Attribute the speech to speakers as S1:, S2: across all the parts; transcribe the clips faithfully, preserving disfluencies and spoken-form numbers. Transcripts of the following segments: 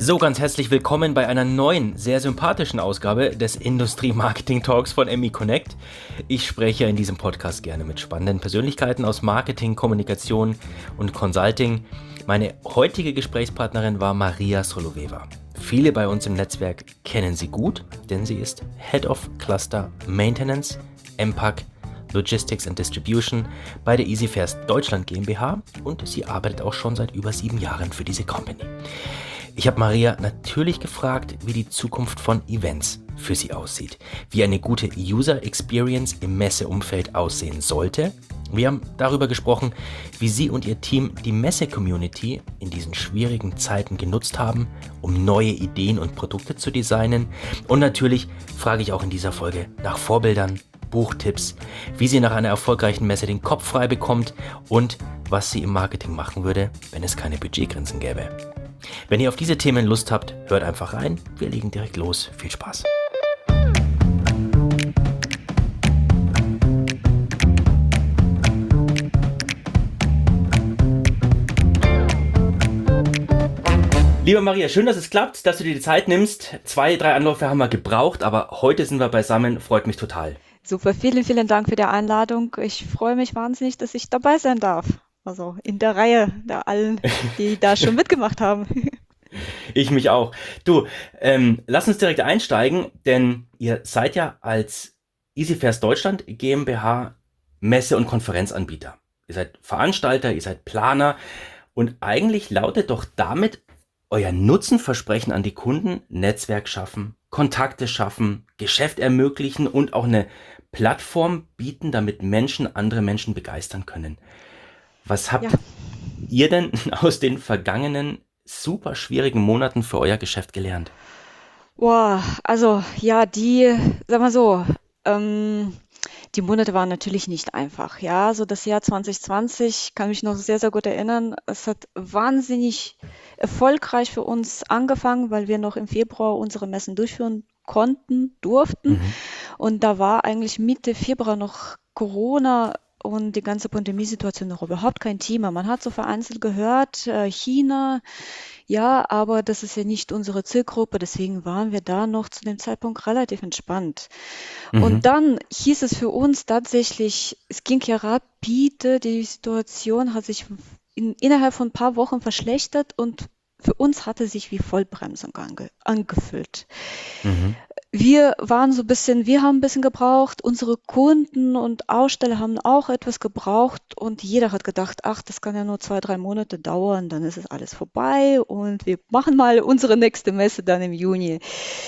S1: So, ganz herzlich willkommen bei einer neuen, sehr sympathischen Ausgabe des Industrie-Marketing-Talks von M I Connect. Ich spreche in diesem Podcast gerne mit spannenden Persönlichkeiten aus Marketing, Kommunikation und Consulting. Meine heutige Gesprächspartnerin war Maria Soloveva. Viele bei uns im Netzwerk kennen sie gut, denn sie ist Head of Cluster Maintenance, M P A C, Logistics and Distribution bei der EasyFairs Deutschland GmbH und sie arbeitet auch schon seit über sieben Jahren für diese Company. Ich habe Maria natürlich gefragt, wie die Zukunft von Events für sie aussieht, wie eine gute User Experience im Messeumfeld aussehen sollte. Wir haben darüber gesprochen, wie sie und ihr Team die Messe-Community in diesen schwierigen Zeiten genutzt haben, um neue Ideen und Produkte zu designen. Und natürlich frage ich auch in dieser Folge nach Vorbildern, Buchtipps, wie sie nach einer erfolgreichen Messe den Kopf frei bekommt und was sie im Marketing machen würde, wenn es keine Budgetgrenzen gäbe. Wenn ihr auf diese Themen Lust habt, hört einfach rein. Wir legen direkt los. Viel Spaß. Liebe Maria, schön, dass es klappt, dass du dir die Zeit nimmst. Zwei, drei Anläufe haben wir gebraucht, aber heute sind wir beisammen. Freut mich total.
S2: Super, vielen, vielen Dank für die Einladung. Ich freue mich wahnsinnig, dass ich dabei sein darf. Also in der Reihe der allen, die da schon mitgemacht haben.
S1: Ich mich auch. Du, ähm, lass uns direkt einsteigen, denn ihr seid ja als EasyFairs Deutschland GmbH Messe- und Konferenzanbieter. Ihr seid Veranstalter, ihr seid Planer und eigentlich lautet doch damit euer Nutzenversprechen an die Kunden: Netzwerk schaffen, Kontakte schaffen, Geschäft ermöglichen und auch eine Plattform bieten, damit Menschen andere Menschen begeistern können. Was habt
S2: Ja,
S1: ihr denn aus den vergangenen super schwierigen Monaten für euer Geschäft gelernt?
S2: boah, also ja, die, sag mal so, ähm, die Monate waren natürlich nicht einfach. Ja, so das Jahr zwanzig zwanzig kann mich noch sehr, sehr gut erinnern. Es hat wahnsinnig erfolgreich für uns angefangen, weil wir noch im Februar unsere Messen durchführen konnten, durften.
S1: Mhm.
S2: Und da war eigentlich Mitte Februar noch Corona und die ganze Pandemiesituation noch überhaupt kein Thema. Man hat so vereinzelt gehört, äh, China, ja, aber das ist ja nicht unsere Zielgruppe, deswegen waren wir da noch zu dem Zeitpunkt relativ entspannt. Und
S1: Mhm.
S2: dann hieß es für uns tatsächlich, es ging ja rapide, die Situation hat sich in, innerhalb von ein paar Wochen verschlechtert und für uns hatte sich wie Vollbremsung ange, angefühlt.
S1: Mhm.
S2: Wir waren so ein bisschen, wir haben ein bisschen gebraucht, unsere Kunden und Aussteller haben auch etwas gebraucht und jeder hat gedacht, ach, das kann ja nur zwei, drei Monate dauern, dann ist es alles vorbei und wir machen mal unsere nächste Messe dann im Juni.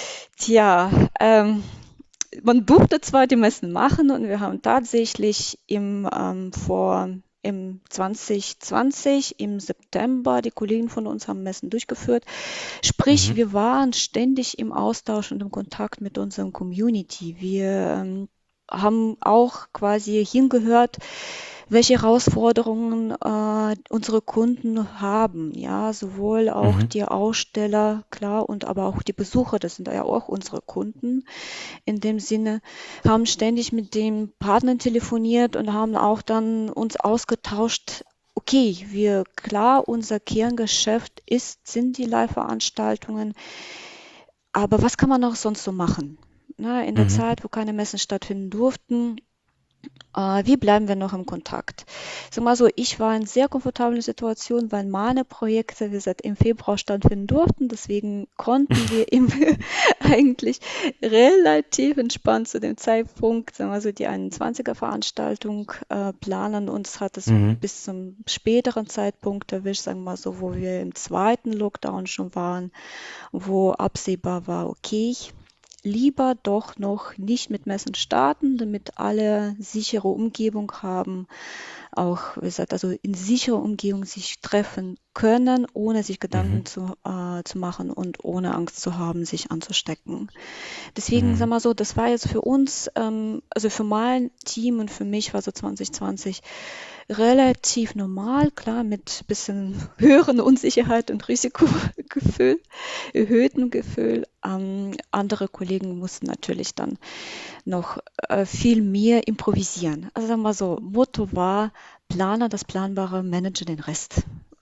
S2: Tja, ähm, man durfte zwar die Messen machen und wir haben tatsächlich im, ähm, vor, im zwanzig zwanzig, im September, die Kollegen von uns haben Messen durchgeführt. Sprich,
S1: Mhm.
S2: wir waren ständig im Austausch und im Kontakt mit unserer Community. Wir ähm, haben auch quasi hingehört, welche Herausforderungen äh, unsere Kunden haben. Ja, sowohl auch
S1: Mhm.
S2: die Aussteller, klar, und aber auch die Besucher, das sind ja auch unsere Kunden. In dem Sinne, haben ständig mit den Partnern telefoniert und haben auch dann uns ausgetauscht. Okay, wir, klar, unser Kerngeschäft ist, sind die Live-Veranstaltungen, aber was kann man noch sonst so machen? Na, in der
S1: Mhm.
S2: Zeit, wo keine Messen stattfinden durften, äh, wie bleiben wir noch im Kontakt? Sag mal so, ich war in sehr komfortablen Situation, weil meine Projekte, wie gesagt, im Februar stattfinden durften. Deswegen konnten wir im, eigentlich relativ entspannt zu dem Zeitpunkt, sagen wir so, die einundzwanziger-Veranstaltung äh, planen. Uns hat es
S1: Mhm.
S2: bis zum späteren Zeitpunkt erwischt, sagen wir mal so, wo wir im zweiten Lockdown schon waren, wo absehbar war, okay, lieber doch noch nicht mit Messen starten, damit alle sichere Umgebung haben, auch, wie gesagt, also in sicherer Umgebung sich treffen können, ohne sich
S1: Mhm.
S2: Gedanken zu, äh, zu machen und ohne Angst zu haben, sich anzustecken. Deswegen, sag
S1: Mhm.
S2: mal so, das war jetzt für uns, ähm, also für mein Team und für mich war so zwanzig zwanzig relativ normal, klar, mit bisschen höheren Unsicherheit und Risikogefühl, erhöhtem Gefühl. Ähm, andere Kollegen mussten natürlich dann noch äh, viel mehr improvisieren. Also sagen wir mal so, Motto war, Planer das Planbare, Manage den Rest.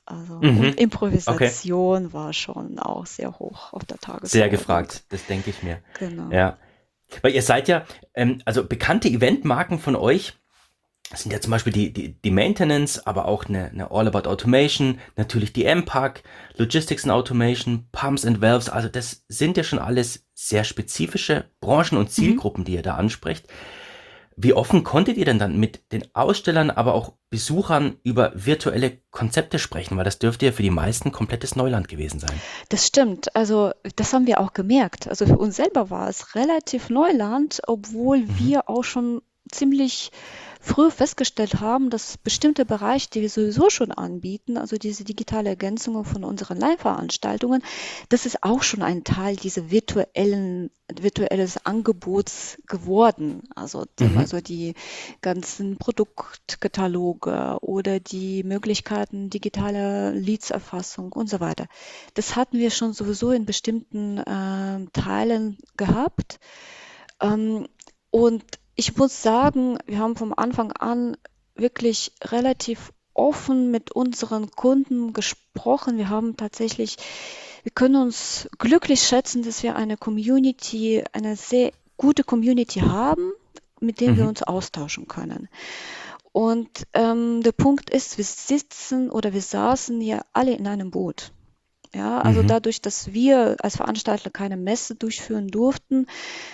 S2: Also, und
S1: Mhm. Okay.
S2: Improvisation war schon auch sehr hoch auf der
S1: Sehr
S2: Tagesordnung.
S1: gefragt, das denke ich mir.
S2: Genau.
S1: Ja. Weil ihr seid ja, ähm, also bekannte Eventmarken von euch sind ja zum Beispiel die, die, die Maintenance, aber auch eine, eine All About Automation, natürlich die M PAC, Logistics and Automation, Pumps and Valves. Also das sind ja schon alles sehr spezifische Branchen und
S2: Mhm.
S1: Zielgruppen, die ihr da ansprecht. Wie offen konntet ihr denn dann mit den Ausstellern, aber auch Besuchern über virtuelle Konzepte sprechen? Weil das dürfte ja für die meisten komplettes Neuland gewesen sein.
S2: Das stimmt. Also, das haben wir auch gemerkt. Also, für uns selber war es relativ Neuland, obwohl
S1: Mhm.
S2: wir auch schon ziemlich früh festgestellt haben, dass bestimmte Bereiche, die wir sowieso schon anbieten, also diese digitale Ergänzung von unseren Live-Veranstaltungen, das ist auch schon ein Teil dieser virtuellen virtuelles Angebots geworden. Also, sagen wir
S1: Mhm.
S2: so die ganzen Produktkataloge oder die Möglichkeiten digitaler Leadserfassung und so weiter. Das hatten wir schon sowieso in bestimmten ähm, Teilen gehabt. Ähm, und ich muss sagen, wir haben vom Anfang an wirklich relativ offen mit unseren Kunden gesprochen. Wir haben tatsächlich, wir können uns glücklich schätzen, dass wir eine Community, eine sehr gute Community haben, mit denen wir
S1: Mhm.
S2: uns austauschen können. Und ähm, der Punkt ist, wir sitzen oder wir saßen ja alle in einem Boot. Ja, also
S1: Mhm.
S2: dadurch, dass wir als Veranstalter keine Messe durchführen durften,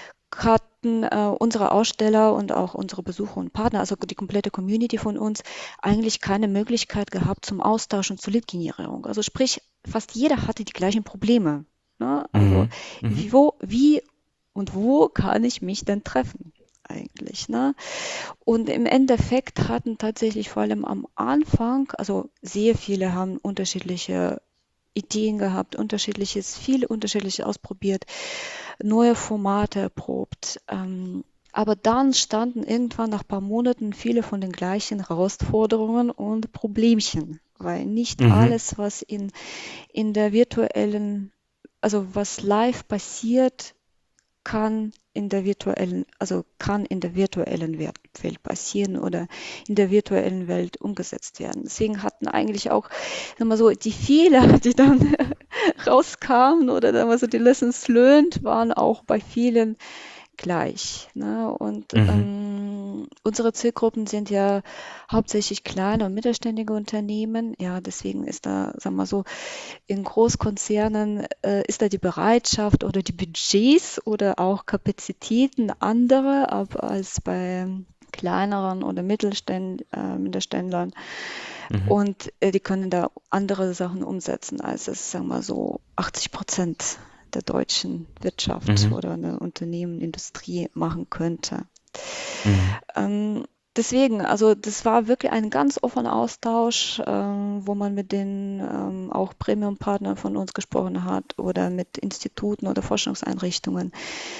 S2: hatten äh, unsere Aussteller und auch unsere Besucher und Partner, also die komplette Community von uns, eigentlich keine Möglichkeit gehabt zum Austausch und zur Lead-Generierung. Also sprich, fast jeder hatte die gleichen Probleme. Ne? Also
S1: Mhm. Mhm.
S2: wie, wo, wie und wo kann ich mich denn treffen eigentlich? Ne? Und im Endeffekt hatten tatsächlich vor allem am Anfang, also sehr viele haben unterschiedliche Ideen gehabt, unterschiedliches, viele unterschiedliche ausprobiert, neue Formate erprobt. Ähm, aber dann standen irgendwann nach ein paar Monaten viele von den gleichen Herausforderungen und Problemchen, weil nicht
S1: Mhm.
S2: alles, was in, in der virtuellen, also was live passiert, kann in der virtuellen, also kann in der virtuellen Welt passieren oder in der virtuellen Welt umgesetzt werden. Deswegen hatten eigentlich auch, sagen wir so, die Fehler, die dann rauskamen oder sagen wir so, die Lessons learned, waren auch bei vielen gleich. Ne? Und
S1: Mhm.
S2: ähm, unsere Zielgruppen sind ja hauptsächlich kleine und mittelständige Unternehmen. Ja, deswegen ist da, sagen wir so, in Großkonzernen äh, ist da die Bereitschaft oder die Budgets oder auch Kapazitäten andere ab, als bei kleineren oder Mittelständ, äh, Mittelständlern.
S1: Mhm.
S2: Und äh, die können da andere Sachen umsetzen, als es, sagen wir so, achtzig Prozent der deutschen Wirtschaft
S1: Mhm.
S2: oder eine Unternehmen, Industrie machen könnte.
S1: Mhm.
S2: Ähm, deswegen, also das war wirklich ein ganz offener Austausch, ähm, wo man mit den ähm, auch Premium-Partnern von uns gesprochen hat oder mit Instituten oder Forschungseinrichtungen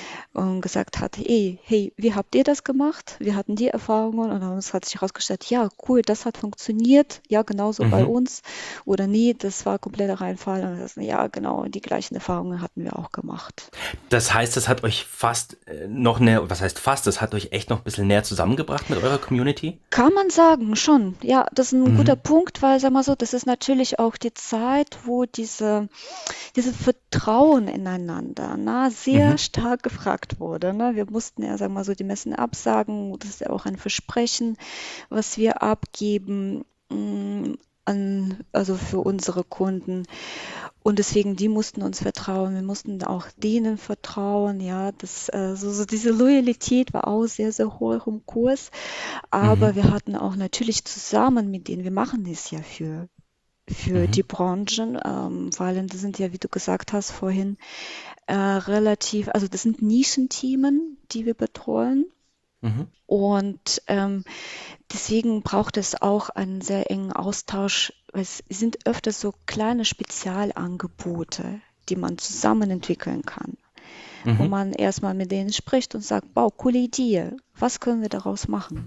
S2: und gesagt hat, hey, hey, wie habt ihr das gemacht? Wir hatten die Erfahrungen und dann hat sich herausgestellt, ja, cool, das hat funktioniert, ja, genauso bei
S1: Mhm.
S2: uns oder nee, das war kompletter Reinfall und das, ja, genau, die gleichen Erfahrungen hatten wir auch gemacht.
S1: Das heißt, das hat euch fast äh, noch näher, was heißt fast, das hat euch echt noch ein bisschen näher zusammengebracht mit eurer Community?
S2: Kann man sagen, schon. Ja, das ist ein guter
S1: Mhm.
S2: Punkt, weil, sag mal so, das ist natürlich auch die Zeit, wo diese, dieses Vertrauen ineinander, ne, sehr
S1: Mhm.
S2: stark gefragt wurde. Ne? Wir mussten ja, sagen wir mal so, die Messen absagen. Das ist ja auch ein Versprechen, was wir abgeben, mm, an, also für unsere Kunden. Und deswegen, die mussten uns vertrauen. Wir mussten auch denen vertrauen. Ja, das, äh, so, so diese Loyalität war auch sehr, sehr hoch im Kurs.
S1: Mhm.
S2: Aber wir hatten auch natürlich zusammen mit denen, wir machen das ja für, für
S1: Mhm.
S2: die Branchen, ähm, vor allem, das sind ja, wie du gesagt hast vorhin, äh, relativ, also das sind Nischenthemen, die wir betreuen.
S1: Mhm.
S2: Und ähm, deswegen braucht es auch einen sehr engen Austausch. Weil es sind öfters so kleine Spezialangebote, die man zusammen entwickeln kann, wo
S1: Mhm.
S2: man erstmal mit denen spricht und sagt, wow, coole Idee, was können wir daraus machen?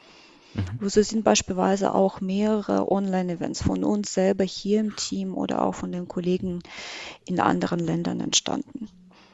S1: Mhm.
S2: So sind beispielsweise auch mehrere Online-Events von uns selber hier im Team oder auch von den Kollegen in anderen Ländern entstanden.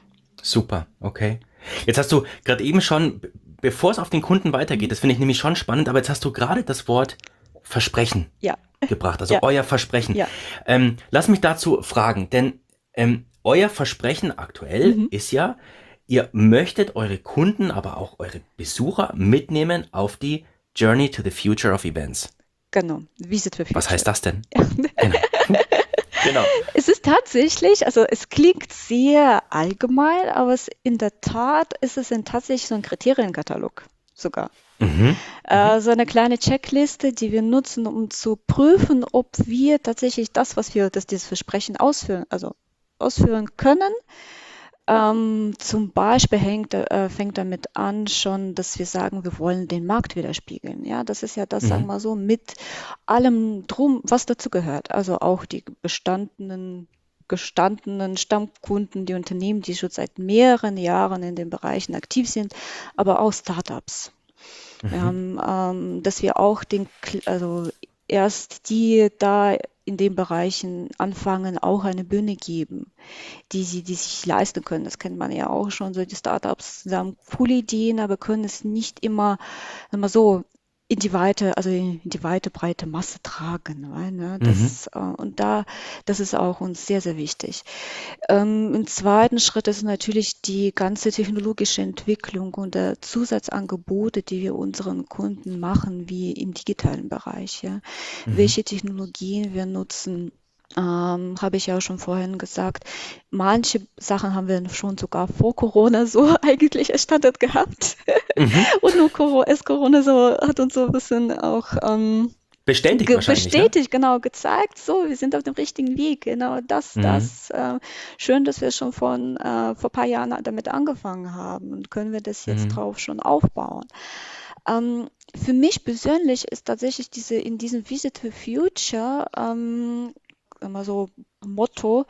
S1: Super, okay. Jetzt hast du gerade eben schon, b- bevor es auf den Kunden weitergeht,
S2: Mhm.
S1: das finde ich nämlich schon spannend, aber jetzt hast du gerade das Wort Versprechen
S2: Ja,
S1: gebracht, also
S2: ja,
S1: euer Versprechen.
S2: ja.
S1: Ähm, lass mich dazu fragen, denn ähm, euer Versprechen aktuell
S2: Mhm.
S1: ist ja, ihr möchtet eure Kunden, aber auch eure Besucher mitnehmen auf die Journey to the Future of Events.
S2: Genau, Visit for
S1: Was
S2: Future.
S1: heißt das denn? Genau. Genau.
S2: Es ist tatsächlich, also es klingt sehr allgemein, aber es in der Tat ist es in tatsächlich so ein Kriterienkatalog sogar.
S1: Mhm. Mhm.
S2: Äh, so eine kleine Checkliste, die wir nutzen, um zu prüfen, ob wir tatsächlich das, was wir, dass dieses Versprechen ausführen, also ausführen können. Ähm, zum Beispiel hängt, äh, fängt damit an schon, dass wir sagen, wir wollen den Markt widerspiegeln. Ja, das ist ja das, sagen
S1: Mhm.
S2: wir so, mit allem drum, was dazu gehört. Also auch die bestandenen, gestandenen Stammkunden, die Unternehmen, die schon seit mehreren Jahren in den Bereichen aktiv sind, aber auch Startups. Wir
S1: Mhm.
S2: haben, ähm, dass wir auch den, Kl- also erst die da in den Bereichen anfangen, auch eine Bühne geben, die sie, die sich leisten können. Das kennt man ja auch schon, so die Startups, die haben coole Ideen, aber können es nicht immer, sagen wir so, in die weite, also in die weite, breite Masse tragen. Weil, ne,
S1: Mhm.
S2: das, äh, und da, das ist auch uns sehr, sehr wichtig. Ähm, im zweiten Schritt ist natürlich die ganze technologische Entwicklung und der Zusatzangebote, die wir unseren Kunden machen, wie im digitalen Bereich. Ja.
S1: Mhm.
S2: Welche Technologien wir nutzen, ähm, habe ich ja schon vorhin gesagt. Manche Sachen haben wir schon sogar vor Corona so eigentlich als Standard gehabt.
S1: Mhm.
S2: Und nur Corona, ist Corona so, hat uns so ein bisschen auch ähm,
S1: Bestätigt
S2: ge
S1: wahrscheinlich, ne?
S2: bestätigt, genau, gezeigt, so, wir sind auf dem richtigen Weg. Genau das,
S1: Mhm.
S2: das, äh, schön, dass wir schon von, äh, vor ein paar Jahren damit angefangen haben und können wir das jetzt
S1: Mhm.
S2: drauf schon aufbauen. Ähm, für mich persönlich ist tatsächlich diese, in diesem Visit to Future, ähm, immer so Motto,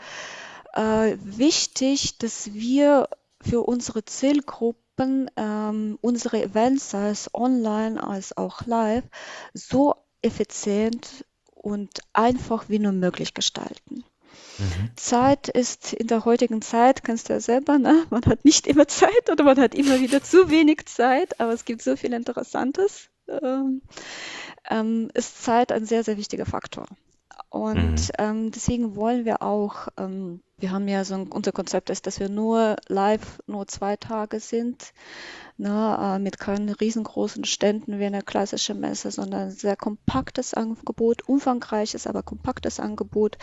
S2: äh, wichtig, dass wir für unsere Zielgruppen ähm, unsere Events, sei es online als auch live, so effizient und einfach wie nur möglich gestalten.
S1: Mhm.
S2: Zeit ist in der heutigen Zeit, kennst du ja selber, ne? Man hat nicht immer Zeit oder man hat immer wieder zu wenig Zeit, aber es gibt so viel Interessantes. Ähm, ähm, ist Zeit ein sehr, sehr wichtiger Faktor. Und
S1: Mhm.
S2: ähm, deswegen wollen wir auch, ähm, wir haben ja so ein, unser Konzept ist, dass wir nur live nur zwei Tage sind, ne, äh, mit keinen riesengroßen Ständen wie eine klassische Messe, sondern ein sehr kompaktes Angebot, umfangreiches, aber kompaktes Angebot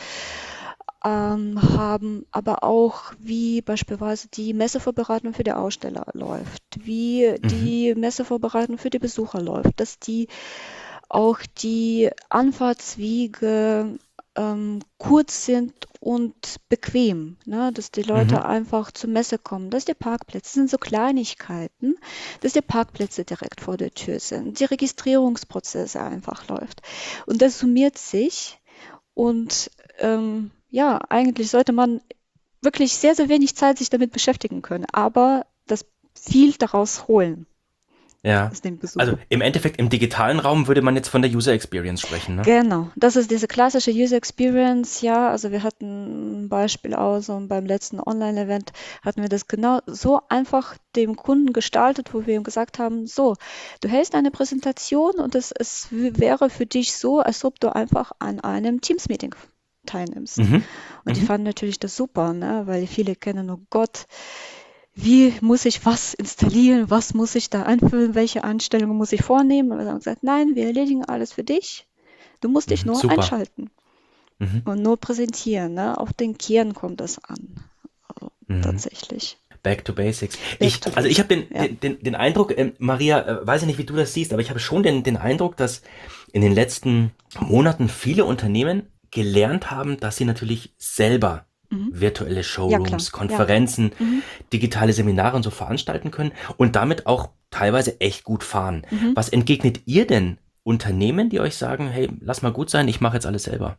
S2: ähm, haben, aber auch wie beispielsweise die Messevorbereitung für die Aussteller läuft, wie
S1: Mhm.
S2: die Messevorbereitung für die Besucher läuft, dass die auch die Anfahrtswege ähm, kurz sind und bequem, ne? Dass die
S1: Mhm.
S2: Leute einfach zur Messe kommen, dass die Parkplätze das sind so Kleinigkeiten, dass die Parkplätze direkt vor der Tür sind, die Registrierungsprozesse einfach läuft. Und das summiert sich und ähm, ja, eigentlich sollte man wirklich sehr, sehr wenig Zeit sich damit beschäftigen können, aber das viel daraus holen
S1: Ja.
S2: aus dem Besuch.
S1: Also im Endeffekt im digitalen Raum würde man jetzt von der User Experience sprechen, ne?
S2: Genau, das ist diese klassische User Experience, ja. Also wir hatten ein Beispiel aus und beim letzten Online-Event hatten wir das genau so einfach dem Kunden gestaltet, wo wir ihm gesagt haben, so, du hältst eine Präsentation und es, es wäre für dich so, als ob du einfach an einem Teams-Meeting teilnimmst.
S1: Mhm.
S2: Und die
S1: Mhm.
S2: fanden natürlich das super, ne? Weil viele kennen, oh Gott, wie muss ich was installieren, was muss ich da einfüllen, welche Einstellungen muss ich vornehmen? Und wir haben gesagt, nein, wir erledigen alles für dich. Du musst dich
S1: Mhm.
S2: nur
S1: Super.
S2: einschalten
S1: Mhm.
S2: und nur präsentieren. Ne? Auf den Kern kommt das an. Also,
S1: Mhm.
S2: tatsächlich.
S1: Back to Basics.
S2: Back
S1: Ich,
S2: to
S1: also ich
S2: basic.
S1: habe den,
S2: Ja.
S1: den, den, den Eindruck, ähm, Maria, äh, weiß ich nicht, wie du das siehst, aber ich habe schon den, den Eindruck, dass in den letzten Monaten viele Unternehmen gelernt haben, dass sie natürlich selber
S2: Mhm.
S1: virtuelle
S2: Ja, klar.
S1: Showrooms,
S2: Ja.
S1: Konferenzen,
S2: Mhm.
S1: digitale Seminare und so veranstalten können und damit auch teilweise echt gut fahren.
S2: Mhm.
S1: Was entgegnet ihr denn Unternehmen, die euch sagen, hey, lass mal gut sein, ich mache jetzt alles selber?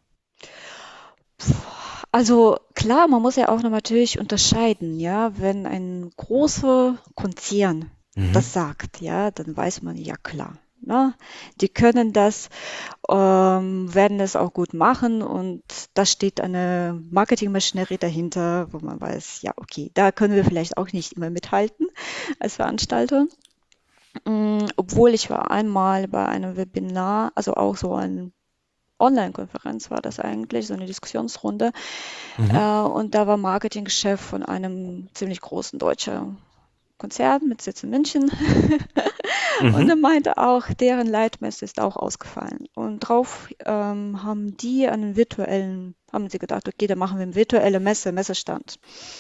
S2: Also klar, man muss ja auch noch natürlich unterscheiden, ja, wenn ein großer Konzern
S1: Mhm.
S2: das sagt, ja, dann weiß man ja klar. Ne? Die können das, ähm, werden es auch gut machen und da steht eine Marketingmaschinerie dahinter, wo man weiß, ja, okay, da können wir vielleicht auch nicht immer mithalten als Veranstalter. Mm, Obwohl ich war einmal bei einem Webinar, also auch so eine Online-Konferenz war das eigentlich, so eine Diskussionsrunde.
S1: Mhm.
S2: Äh, und da war Marketingchef von einem ziemlich großen deutschen Konzern mit Sitz in München. Und er
S1: Mhm.
S2: meinte auch, deren Leitmesse ist auch ausgefallen. Und drauf ähm, haben die einen virtuellen, haben sie gedacht, okay, dann machen wir eine virtuelle Messe, Messestand.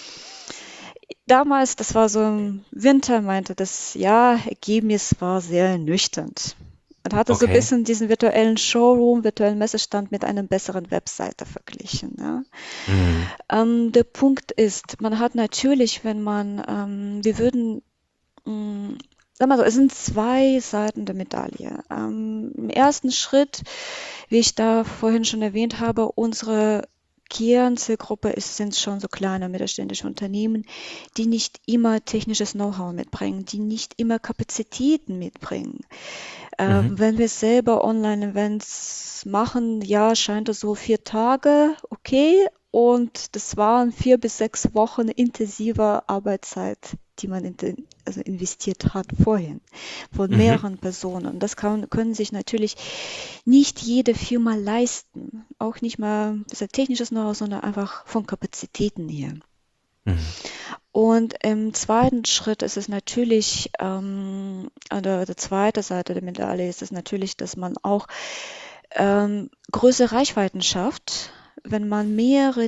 S2: Damals, das war so im Winter, meinte das, ja, Ergebnis war sehr nüchtern. Man hatte so ein
S1: Okay.
S2: bisschen diesen virtuellen Showroom, virtuellen Messestand mit einer besseren Webseite verglichen. Ja.
S1: Mhm.
S2: Ähm, der Punkt ist, man hat natürlich, wenn man, ähm, wir würden, mh, sag mal so, es sind zwei Seiten der Medaille. Ähm, im ersten Schritt, wie ich da vorhin schon erwähnt habe, unsere Kernzielgruppe ist, sind schon so kleine mittelständische Unternehmen, die nicht immer technisches Know-how mitbringen, die nicht immer Kapazitäten mitbringen. Äh,
S1: Mhm.
S2: wenn wir selber Online-Events machen, ja, scheint es so vier Tage, okay. Und das waren vier bis sechs Wochen intensiver Arbeitszeit, die man in den, also investiert hat vorhin, von
S1: Mhm.
S2: mehreren Personen. Das kann, können sich natürlich nicht jede Firma leisten. Auch nicht mal das technisches Know-how, sondern einfach von Kapazitäten her.
S1: Mhm.
S2: Und im zweiten Schritt ist es natürlich, ähm, an der, der zweiten Seite der Medaille ist es natürlich, dass man auch ähm, größere Reichweiten schafft, wenn man mehrere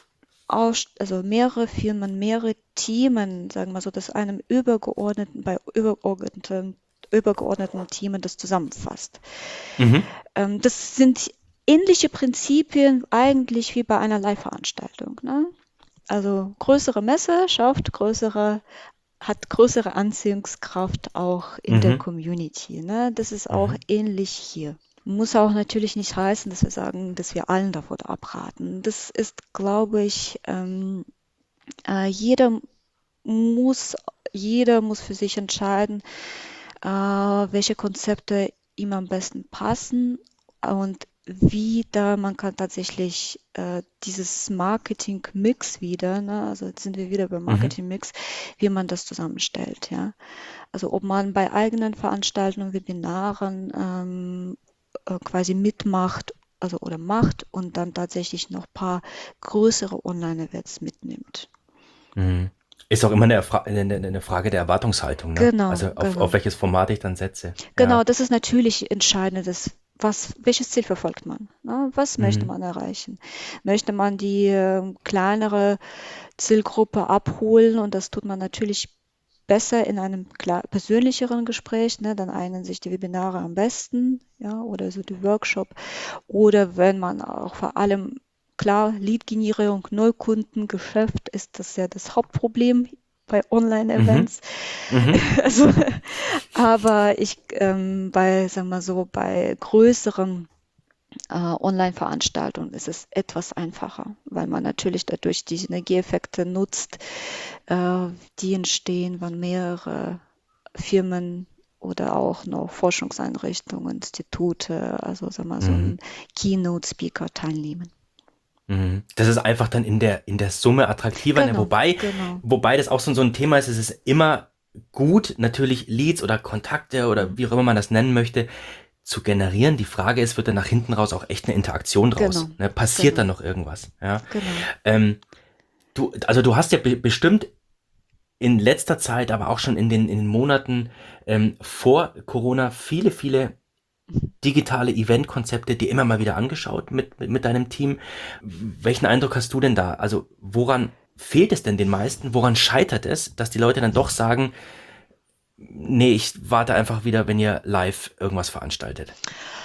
S2: Aus also mehrere Firmen, mehrere Themen, sagen wir so, dass einem übergeordneten, bei übergeordneten, übergeordneten Themen das zusammenfasst.
S1: Mhm.
S2: Ähm, das sind ähnliche Prinzipien eigentlich wie bei einer Live-Veranstaltung, ne? Also größere Messe schafft größere, hat größere Anziehungskraft auch in der
S1: Mhm.
S2: Community, ne? Das ist auch
S1: Mhm.
S2: ähnlich hier. Muss auch natürlich nicht heißen, dass wir sagen, dass wir allen davon abraten. Das ist, glaube ich, ähm, äh, jeder muss, jeder muss für sich entscheiden, äh, welche Konzepte ihm am besten passen und wie da man kann tatsächlich äh, dieses Marketing-Mix wieder, ne, also jetzt sind wir wieder beim
S1: Mhm.
S2: Marketing-Mix, wie man das zusammenstellt, ja. Also ob man bei eigenen Veranstaltungen, Webinaren ähm, äh, quasi mitmacht, also oder macht und dann tatsächlich noch ein paar größere Online-Events mitnimmt.
S1: Mhm. Ist auch immer eine, Fra eine, eine Frage der Erwartungshaltung, ne?
S2: Genau,
S1: Also auf, auf
S2: genau.
S1: welches Format ich dann setze.
S2: Genau,
S1: Ja.
S2: das ist natürlich entscheidend, das, was, welches Ziel verfolgt man? Ne? Was möchte
S1: Mhm.
S2: man erreichen? Möchte man die ähm, kleinere Zielgruppe abholen und das tut man natürlich besser in einem klar, persönlicheren Gespräch, ne? Dann eignen sich die Webinare am besten, ja, oder so die Workshop. Oder wenn man auch vor allem, klar, Lead-Generierung, Neukundengeschäft ist das ja das Hauptproblem bei
S1: Mhm.
S2: Online-Events.
S1: Mhm.
S2: Also, aber ich ähm, bei, sagen wir so, bei größeren äh, Online-Veranstaltungen ist es etwas einfacher, weil man natürlich dadurch die Synergieeffekte nutzt, äh, die entstehen, wenn mehrere Firmen oder auch noch Forschungseinrichtungen, Institute, also sagen wir so
S1: Mhm.
S2: ein Keynote-Speaker teilnehmen.
S1: Mhm. Das ist einfach dann in der, in der Summe attraktiver, ne?
S2: Genau,
S1: Wobei,
S2: genau.
S1: wobei das auch so, so ein Thema ist, es ist immer gut, natürlich Leads oder Kontakte oder
S2: Mhm.
S1: wie auch immer man das nennen möchte, zu generieren. Die Frage ist, wird dann nach hinten raus auch echt eine Interaktion
S2: Genau,
S1: draus? Ne? Passiert da
S2: genau,
S1: noch irgendwas? Ja.
S2: genau.
S1: Ähm, du, also du hast ja be bestimmt in letzter Zeit, aber auch schon in den, in den Monaten ähm, vor Corona viele, viele digitale Eventkonzepte dir immer mal wieder angeschaut mit, mit, mit deinem Team. Welchen Eindruck hast du denn da? Also woran fehlt es denn den meisten? Woran scheitert es, dass die Leute dann doch sagen, nee, ich warte einfach wieder, wenn ihr live irgendwas veranstaltet?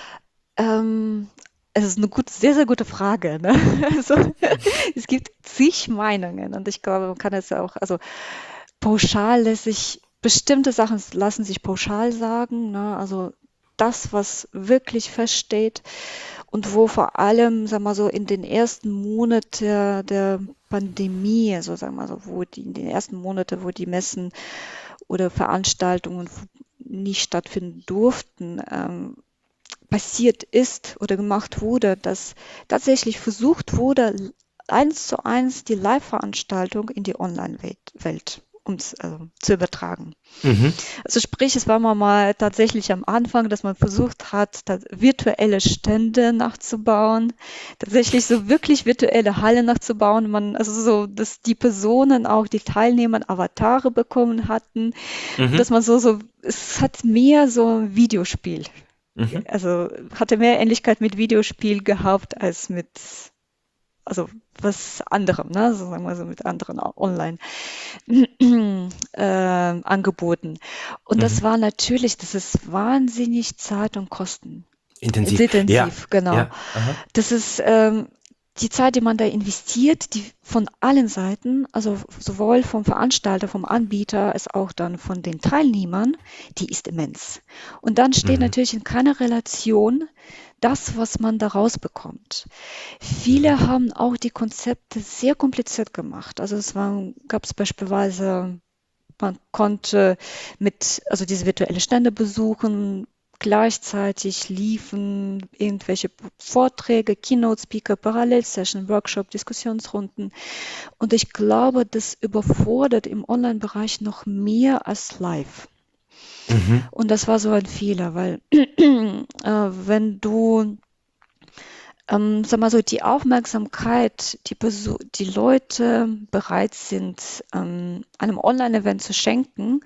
S2: Ähm, Es ist eine gut, sehr, sehr gute Frage, ne? Also, es gibt zig Meinungen und ich glaube, man kann es ja auch, also pauschal lässt sich, bestimmte Sachen lassen sich pauschal sagen, ne? Also das, was wirklich feststeht und wo vor allem, sagen wir so, in den ersten Monaten der, der Pandemie, also sagen wir so, wo die, in den ersten Monaten, wo die Messen oder Veranstaltungen nicht stattfinden durften, ähm, passiert ist oder gemacht wurde, dass tatsächlich versucht wurde, eins zu eins die Live-Veranstaltung in die Online-Welt Welt um es also, zu übertragen.
S1: Mhm.
S2: Also sprich, es war mal, mal tatsächlich am Anfang, dass man versucht hat, da virtuelle Stände nachzubauen, tatsächlich so wirklich virtuelle Halle nachzubauen. Man, also so, dass die Personen auch, die Teilnehmer Avatare bekommen hatten,
S1: Mhm.
S2: dass man so, so, es hat mehr so ein Videospiel,
S1: Mhm.
S2: also hatte mehr Ähnlichkeit mit Videospiel gehabt als mit, also was anderem, ne? So sagen wir so mit anderen online äh, angeboten. Und
S1: Mhm.
S2: das war natürlich, das ist wahnsinnig zeit- und kosten
S1: Intensiv. Ja,
S2: intensiv, genau.
S1: ja, aha.
S2: Das ist ähm, die Zeit, die man da investiert, die von allen Seiten, also sowohl vom Veranstalter, vom Anbieter, als auch dann von den Teilnehmern, die ist immens. Und dann steht
S1: Mhm.
S2: natürlich in keiner Relation das, was man da rausbekommt.
S1: Mhm.
S2: Viele haben auch die Konzepte sehr kompliziert gemacht. Also es war, gab es beispielsweise, man konnte mit, also diese virtuelle Stände besuchen, gleichzeitig liefen irgendwelche Vorträge, Keynote-Speaker, Parallelsession, Workshop, Diskussionsrunden. Und ich glaube, das überfordert im Online-Bereich noch mehr als live.
S1: Mhm.
S2: Und das war so ein Fehler, weil äh, wenn du ähm, sag mal so, die Aufmerksamkeit, die, Perso die Leute bereit sind, ähm, einem Online-Event zu schenken,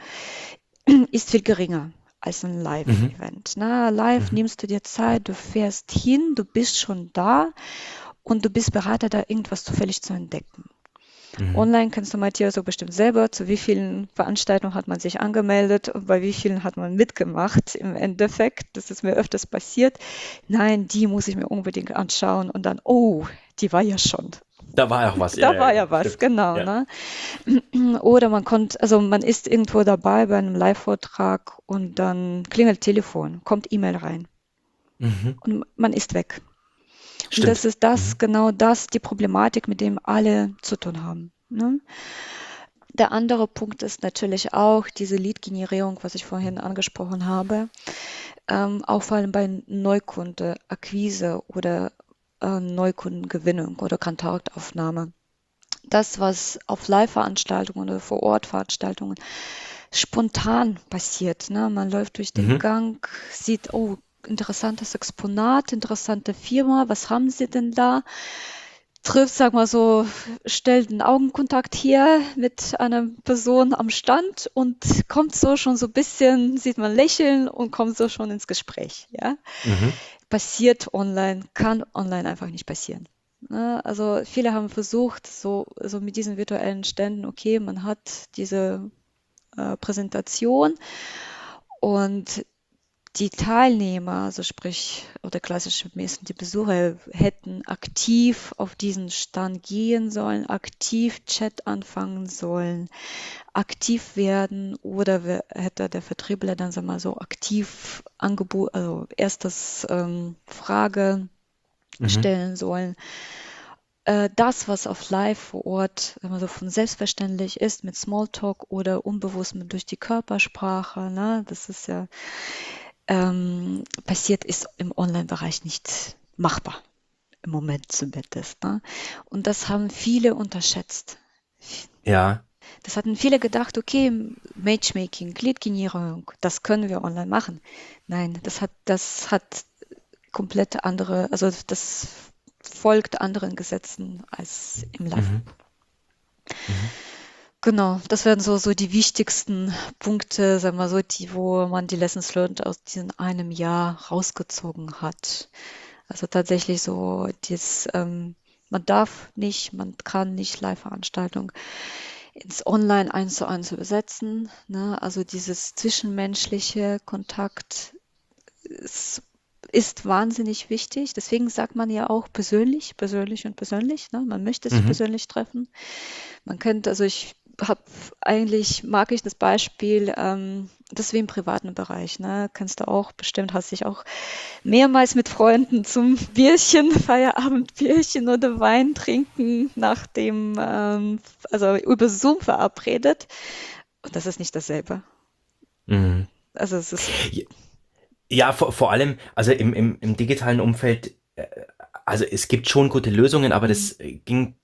S2: ist viel geringer als ein
S1: Mhm.
S2: Live-Event. Na, live
S1: Mhm.
S2: nimmst du dir Zeit, du fährst hin, du bist schon da und du bist bereit, da irgendwas zufällig zu entdecken.
S1: Mhm.
S2: Online kennst du, Matthias, so bestimmt selber, zu wie vielen Veranstaltungen hat man sich angemeldet und bei wie vielen hat man mitgemacht im Endeffekt. Das ist mir öfters passiert. Nein, die muss ich mir unbedingt anschauen und dann, oh, die war ja schon.
S1: Da war ja auch was. Ja,
S2: Da
S1: ja,
S2: war
S1: genau.
S2: ja was,
S1: Stimmt.
S2: genau,
S1: Ja.
S2: ne? Oder man konnte, also man ist irgendwo dabei bei einem Live-Vortrag und dann klingelt Telefon, kommt E-Mail rein
S1: Mhm.
S2: und man ist weg. Und das
S1: Stimmt.
S2: ist das,
S1: Mhm.
S2: genau das, die Problematik, mit dem alle zu tun haben. Ne? Der andere Punkt ist natürlich auch diese Lead-Generierung, was ich vorhin angesprochen habe, ähm, auch vor allem bei Neukundenakquise oder äh, Neukundengewinnung oder Kontaktaufnahme. Das, was auf Live-Veranstaltungen oder Vor-Ort-Veranstaltungen spontan passiert. Ne? Man läuft durch den
S1: Mhm.
S2: Gang, sieht, oh, interessantes Exponat, interessante Firma, was haben Sie denn da? Trifft, sag mal so, stellt einen Augenkontakt hier mit einer Person am Stand und kommt so schon so ein bisschen, sieht man lächeln und kommt so schon ins Gespräch. Ja?
S1: Mhm.
S2: Passiert online, kann online einfach nicht passieren. Ne? Also viele haben versucht, so, so mit diesen virtuellen Ständen, okay, man hat diese äh, Präsentation und die Teilnehmer, also sprich, oder klassische Messen, die Besucher hätten aktiv auf diesen Stand gehen sollen, aktiv Chat anfangen sollen, aktiv werden oder wer- hätte der Vertriebler dann sag mal so aktiv Angebot, also erstes ähm, Frage
S1: Mhm.
S2: stellen sollen. Äh, das, was auf Live vor Ort wenn man so von selbstverständlich ist, mit Smalltalk oder unbewusst mit durch die Körpersprache, ne, das ist ja ähm, passiert, ist im Online-Bereich nicht machbar, im Moment zumindest. Ne? Und das haben viele unterschätzt.
S1: Ja.
S2: Das hatten viele gedacht, okay, Matchmaking, Lead-Generierung, das können wir online machen. Nein, das hat, das hat komplett andere, also das folgt anderen Gesetzen als im Live.
S1: Mhm. Mhm.
S2: Genau, das wären so, so die wichtigsten Punkte, sagen wir so, die, wo man die Lessons learned aus diesem einem Jahr rausgezogen hat. Also tatsächlich so, dies, ähm, man darf nicht, man kann nicht Live-Veranstaltungen ins Online eins zu eins übersetzen. Ne? Also dieses zwischenmenschliche Kontakt ist, ist wahnsinnig wichtig. Deswegen sagt man ja auch persönlich, persönlich und persönlich. Ne? Man möchte sich
S1: Mhm.
S2: persönlich treffen. Man könnte, also ich habe eigentlich, mag ich das Beispiel, ähm, das ist wie im privaten Bereich, ne? Kennst du auch, bestimmt hast dich auch mehrmals mit Freunden zum Bierchen, Feierabendbierchen oder Wein trinken nach dem, ähm, also über Zoom verabredet. Und das ist nicht dasselbe.
S1: Mhm.
S2: Also es ist,
S1: Ja, vor, vor allem, also im, im, im digitalen Umfeld, äh, also es gibt schon gute Lösungen, aber
S2: mm,
S1: das äh, ging doch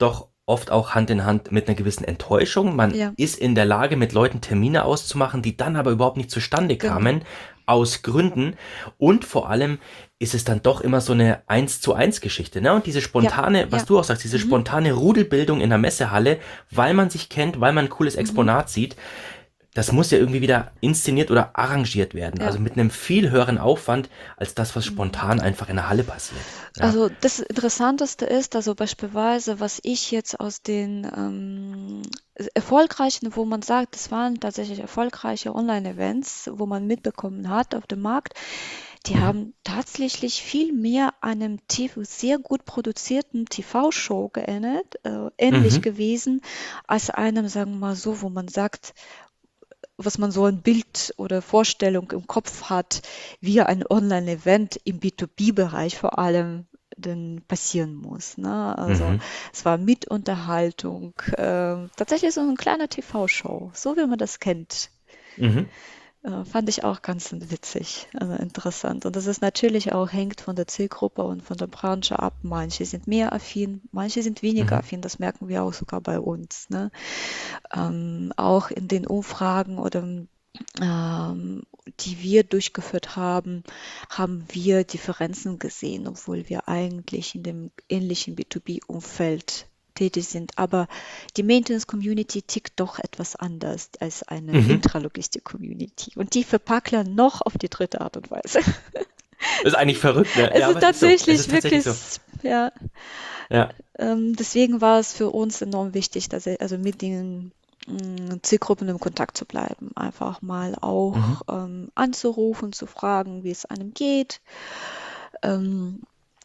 S1: oft auch Hand in Hand mit einer gewissen Enttäuschung. Man
S2: Ja,
S1: ist in der Lage, mit Leuten Termine auszumachen, die dann aber überhaupt nicht zustande
S2: genau.
S1: kamen, aus Gründen. Und vor allem ist es dann doch immer so eine eins zu eins Geschichte, ne? Und diese
S2: Ja,
S1: spontane, was
S2: ja.
S1: du auch sagst, diese
S2: Mhm.
S1: spontane Rudelbildung in der Messehalle, weil man sich kennt, weil man ein cooles
S2: Mhm.
S1: Exponat sieht, das muss ja irgendwie wieder inszeniert oder arrangiert werden.
S2: Ja.
S1: Also mit einem viel höheren Aufwand als das, was
S2: Mhm.
S1: spontan einfach in der Halle passiert. Ja.
S2: Also das Interessanteste ist, also beispielsweise, was ich jetzt aus den ähm, erfolgreichen, wo man sagt, das waren tatsächlich erfolgreiche Online-Events, wo man mitbekommen hat auf dem Markt, die
S1: Mhm.
S2: haben tatsächlich viel mehr einem T V, sehr gut produzierten T V-Show geähnelt, äh, ähnlich
S1: Mhm.
S2: gewesen, als einem, sagen wir mal so, wo man sagt, was man so ein Bild oder Vorstellung im Kopf hat, wie ein Online-Event im B zwei B-Bereich vor allem denn passieren muss. Ne? Also
S1: Mhm.
S2: es war mit Unterhaltung, ähm, tatsächlich so eine kleine T V-Show, so wie man das kennt.
S1: Mhm.
S2: Äh, fand ich auch ganz witzig, also interessant. Und das ist natürlich auch, hängt von der Zielgruppe und von der Branche ab. Manche sind mehr affin, manche sind weniger
S1: Mhm.
S2: affin, das merken wir auch sogar bei uns. Ne? Ähm, auch in den Umfragen oder ähm, die wir durchgeführt haben, haben wir Differenzen gesehen, obwohl wir eigentlich in dem ähnlichen B zwei B-Umfeld tätig sind. Aber die Maintenance-Community tickt doch etwas anders als eine
S1: Mhm.
S2: Intralogistik-Community. Und die verpackeln noch auf die dritte Art und Weise.
S1: Ist eigentlich verrückt, ne?
S2: Es
S1: Ja,
S2: ist
S1: aber es ist so. Es
S2: tatsächlich
S1: ist tatsächlich
S2: wirklich,
S1: so.
S2: ja,
S1: Ja.
S2: ähm, deswegen war es für uns enorm wichtig, dass er, also mit den mh, Zielgruppen im Kontakt zu bleiben, einfach mal
S1: Mhm.
S2: auch ähm, anzurufen, zu fragen, wie es einem geht, ähm,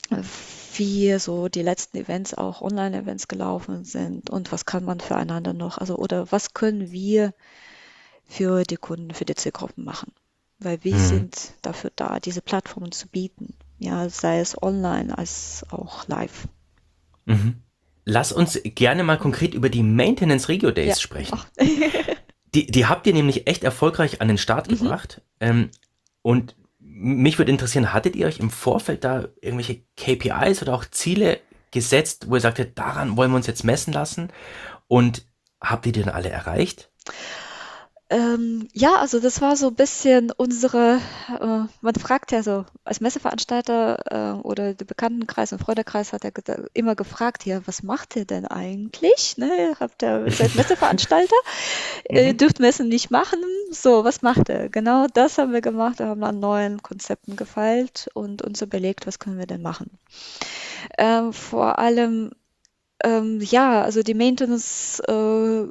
S2: wie so die letzten Events, auch Online-Events gelaufen sind und was kann man füreinander noch, also oder was können wir für die Kunden, für die Zielgruppen machen, weil wir
S1: Mhm.
S2: sind dafür da, diese Plattformen zu bieten, ja, sei es online als auch live.
S1: Mhm. Lass uns gerne mal
S2: Mhm.
S1: konkret über die Maintenance Regio
S2: Ja,
S1: Days sprechen.
S2: ach.
S1: Die, die habt ihr nämlich echt erfolgreich an den Start
S2: Mhm.
S1: gebracht. Ähm, und mich würde interessieren, hattet ihr euch im Vorfeld da irgendwelche K P Is oder auch Ziele gesetzt, wo ihr sagtet, daran wollen wir uns jetzt messen lassen? Und habt ihr die dann alle erreicht?
S2: Ähm, ja, also das war so ein bisschen unsere, äh, man fragt ja so, als Messeveranstalter äh, oder der Bekanntenkreis und Freundekreis hat ja geda- immer gefragt, ja, was macht ihr denn eigentlich? Ne, ihr habt ja, seid Messeveranstalter, ihr
S1: Mhm.
S2: dürft Messen nicht machen, so, was macht ihr? Genau das haben wir gemacht, wir haben an neuen Konzepten gefeilt und uns überlegt, was können wir denn machen? Ähm, vor allem ähm, ja, also die Maintenance äh,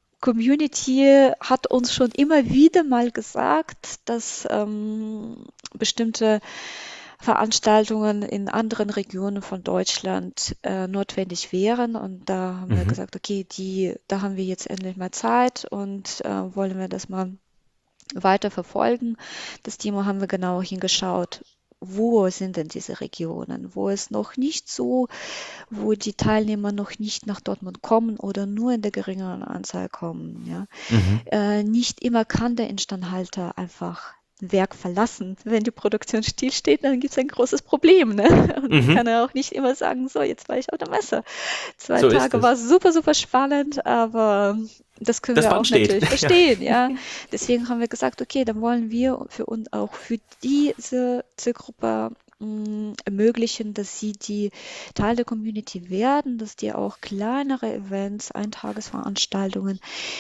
S2: Community hat uns schon immer wieder mal gesagt, dass ähm, bestimmte Veranstaltungen in anderen Regionen von Deutschland äh, notwendig wären. Und da haben wir
S1: Mhm.
S2: gesagt, okay, die, da haben wir jetzt endlich mal Zeit und äh, wollen wir das mal weiter verfolgen. Das Thema haben wir genau hingeschaut. Wo sind denn diese Regionen, wo es noch nicht so, wo die Teilnehmer noch nicht nach Dortmund kommen oder nur in der geringeren Anzahl kommen. Ja.
S1: Mhm.
S2: Äh, nicht immer kann der Instandhalter einfach ein Werk verlassen. Wenn die Produktion stillsteht, dann gibt es ein großes Problem. Ne? Und dann kann
S1: Mhm.
S2: er auch nicht immer sagen, so, jetzt war ich auf der Messe. Zwei
S1: So ist
S2: Tage war
S1: es.
S2: super, super spannend, aber das können
S1: Das
S2: wir
S1: Band
S2: auch
S1: steht.
S2: natürlich
S1: Ja.
S2: verstehen, ja. Deswegen haben wir gesagt, okay, dann wollen wir für uns auch für diese Zielgruppe mh, ermöglichen, dass sie die Teil der Community werden, dass die auch kleinere Events, Eintagesveranstaltungen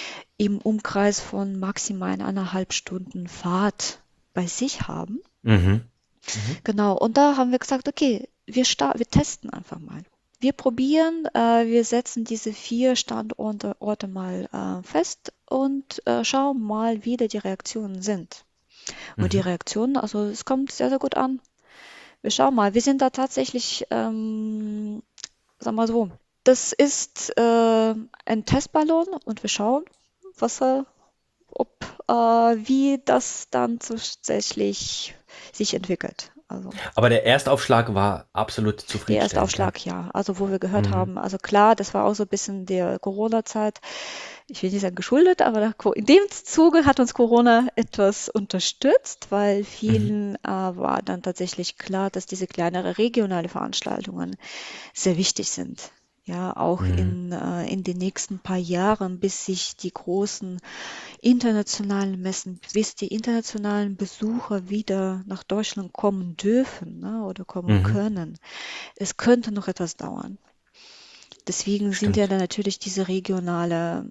S2: im Umkreis von maximal eineinhalb Stunden Fahrt bei sich haben.
S1: Mhm. Mhm.
S2: Genau, und da haben wir gesagt, okay, wir, sta- wir testen einfach mal. Wir probieren, äh, wir setzen diese vier Standorte Orte mal äh, fest und äh, schauen mal, wie da die Reaktionen sind. Und die
S1: Mhm.
S2: Reaktionen, also es kommt sehr, sehr gut an. Wir schauen mal, wir sind da tatsächlich, ähm, sagen wir so, das ist äh, ein Testballon und wir schauen, was er, ob, äh, wie das dann tatsächlich sich entwickelt. Also
S1: Aber der Erstaufschlag war absolut
S2: der erste
S1: zufriedenstellend, ja.
S2: Aufschlag, ja. Also wo wir gehört
S1: Mhm.
S2: haben, also klar, das war auch so ein bisschen der Corona-Zeit, ich will nicht sagen geschuldet, aber da Co- in dem Zuge hat uns Corona etwas unterstützt, weil
S1: Mhm.
S2: vielen äh, war dann tatsächlich klar, dass diese kleinere regionale Veranstaltungen sehr wichtig sind. Ja, auch
S1: Mhm.
S2: in, äh, in den nächsten paar Jahren, bis sich die großen internationalen Messen, bis die internationalen Besucher wieder nach Deutschland kommen dürfen, ne, oder kommen
S1: Mhm.
S2: können. Es könnte noch etwas dauern. Deswegen sind ja
S1: Stimmt.
S2: dann natürlich diese regionale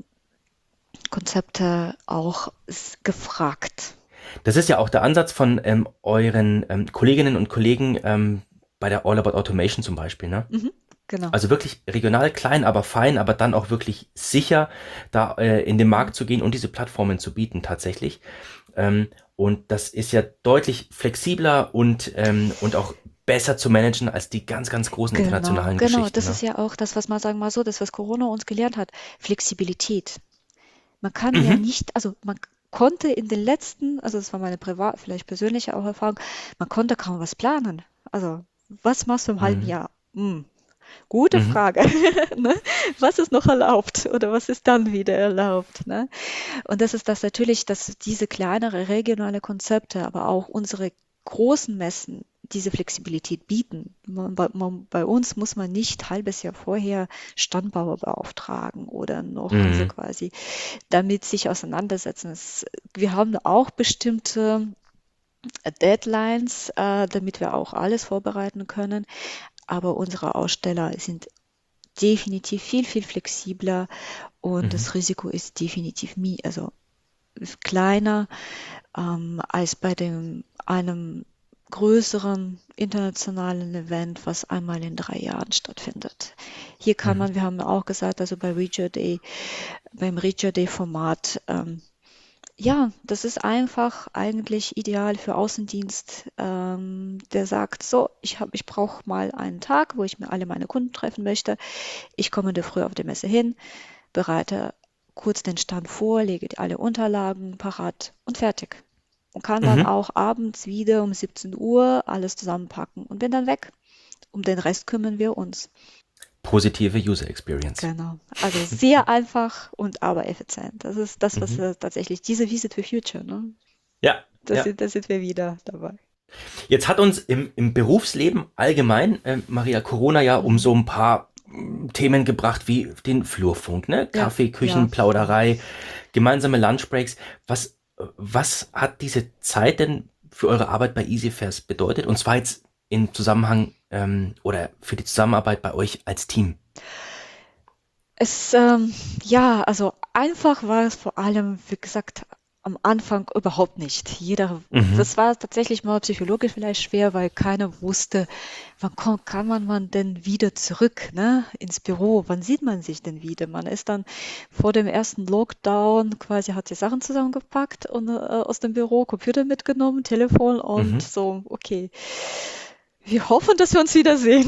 S2: Konzepte auch s- gefragt.
S1: Das ist ja auch der Ansatz von ähm, euren ähm, Kolleginnen und Kollegen ähm, bei der All About Automation zum Beispiel, ne?
S2: Mhm, genau.
S1: Also wirklich regional klein, aber fein, aber dann auch wirklich sicher, da äh, in den
S2: Mhm.
S1: Markt zu gehen und diese Plattformen zu bieten tatsächlich. Ähm, und das ist ja deutlich flexibler und, ähm, und auch besser zu managen als die ganz, ganz großen
S2: Genau,
S1: internationalen
S2: genau.
S1: Geschichten,
S2: Das ist
S1: ne?
S2: ja auch das, was man sagen wir mal so, das, was Corona uns gelernt hat. Flexibilität. Man kann ja
S1: Mhm.
S2: nicht, also man konnte in den letzten, also das war meine privat, vielleicht persönliche auch Erfahrung, man konnte kaum was planen. Also, was machst du im halben
S1: Mhm.
S2: Jahr? Hm, gute
S1: Mhm.
S2: Frage. Ne? Was ist noch erlaubt oder was ist dann wieder erlaubt? Ne? Und das ist das natürlich, dass diese kleinere regionale Konzepte, aber auch unsere großen Messen diese Flexibilität bieten. Man, bei, man, bei uns muss man nicht halbes Jahr vorher Standbauer beauftragen oder noch, also
S1: Mhm.
S2: quasi damit sich auseinandersetzen. Es, wir haben auch bestimmte Deadlines, äh, damit wir auch alles vorbereiten können. Aber unsere Aussteller sind definitiv viel, viel flexibler und
S1: Mhm.
S2: das Risiko ist definitiv mi also ist kleiner ähm, als bei dem einem größeren internationalen Event, was einmal in drei Jahren stattfindet. Hier kann
S1: Mhm.
S2: man, wir haben auch gesagt, also bei Reacher Day, beim Reacher Day Format, ähm, ja, das ist einfach eigentlich ideal für Außendienst, ähm, der sagt, so, ich habe, ich brauche mal einen Tag, wo ich mir alle meine Kunden treffen möchte. Ich komme in der Früh auf der Messe hin, bereite kurz den Stand vor, lege die- alle Unterlagen parat und fertig. Und kann dann
S1: Mhm.
S2: auch abends wieder um siebzehn Uhr alles zusammenpacken und bin dann weg. Um den Rest kümmern wir uns.
S1: Positive User Experience.
S2: Genau. Also sehr einfach und aber effizient. Das ist das, was
S1: Mhm.
S2: äh, tatsächlich diese Visit for Future, ne?
S1: Ja,
S2: Da
S1: ja.
S2: sind, da sind wir wieder dabei.
S1: Jetzt hat uns im, im Berufsleben allgemein, äh, Maria, Corona ja um
S2: Mhm.
S1: so ein paar mm, Themen gebracht wie den Flurfunk, ne?
S2: Ja,
S1: Kaffee,
S2: ja.
S1: Küchen, Plauderei, gemeinsame Lunchbreaks. Was, äh, was hat diese Zeit denn für eure Arbeit bei EasyFairs bedeutet? Und zwar jetzt im Zusammenhang ähm, oder für die Zusammenarbeit bei euch als Team.
S2: Es, ähm, ja, also einfach war es vor allem, wie gesagt, am Anfang überhaupt nicht. Jeder,
S1: Mhm.
S2: das war tatsächlich mal psychologisch vielleicht schwer, weil keiner wusste, wann kommt, kann man, man denn wieder zurück, ne, ins Büro? Wann sieht man sich denn wieder? Man ist dann vor dem ersten Lockdown quasi, hat die Sachen zusammengepackt und äh, aus dem Büro Computer mitgenommen, Telefon und
S1: Mhm.
S2: so, okay. Wir hoffen, dass wir uns wiedersehen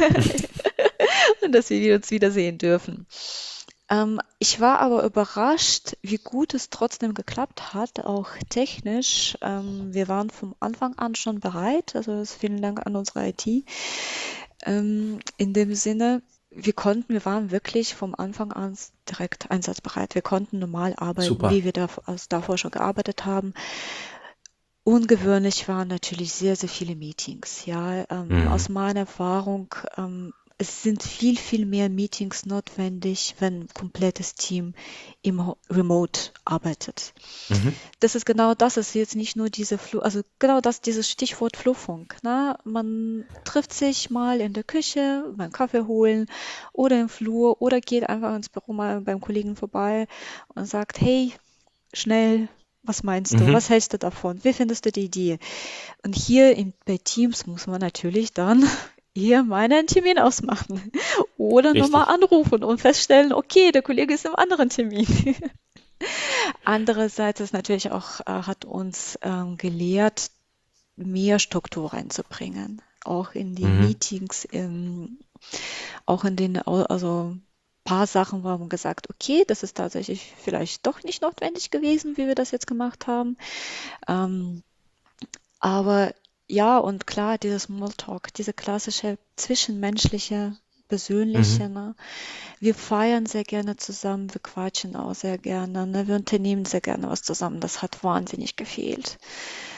S2: und dass wir uns wiedersehen dürfen. Ähm, ich war aber überrascht, wie gut es trotzdem geklappt hat, auch technisch. Ähm, wir waren vom Anfang an schon bereit, also das vielen Dank an unsere I T. Ähm, in dem Sinne, wir konnten, wir waren wirklich vom Anfang an direkt einsatzbereit. Wir konnten normal arbeiten,
S1: Super.
S2: wie wir da, also davor schon gearbeitet haben. Ungewöhnlich waren natürlich sehr, sehr viele Meetings. Ja, ähm,
S1: Mhm.
S2: aus meiner Erfahrung, ähm, es sind viel, viel mehr Meetings notwendig, wenn ein komplettes Team im Ho- Remote arbeitet.
S1: Mhm.
S2: Das ist genau das, ist jetzt nicht nur diese Flu, also genau das, dieses Stichwort Flurfunk. Ne? Man trifft sich mal in der Küche, beim Kaffee holen oder im Flur oder geht einfach ins Büro mal beim Kollegen vorbei und sagt, hey, schnell, was meinst du?
S1: Mhm.
S2: Was hältst du davon? Wie findest du die Idee? Und hier in, bei Teams muss man natürlich dann eher mal einen Termin ausmachen oder nochmal
S1: Richtig.
S2: anrufen und feststellen, okay, der Kollege ist im anderen Termin. Andererseits ist natürlich auch, äh, hat uns ähm, gelehrt, mehr Struktur reinzubringen, auch in die
S1: Mhm.
S2: Meetings, im, auch in den, Au- also paar Sachen wo haben wir gesagt, okay, das ist tatsächlich vielleicht doch nicht notwendig gewesen, wie wir das jetzt gemacht haben. Ähm, aber ja, und klar, dieses Smalltalk, diese klassische zwischenmenschliche, persönliche,
S1: Mhm.
S2: ne? Wir feiern sehr gerne zusammen, wir quatschen auch sehr gerne, ne? Wir unternehmen sehr gerne was zusammen. Das hat wahnsinnig gefehlt.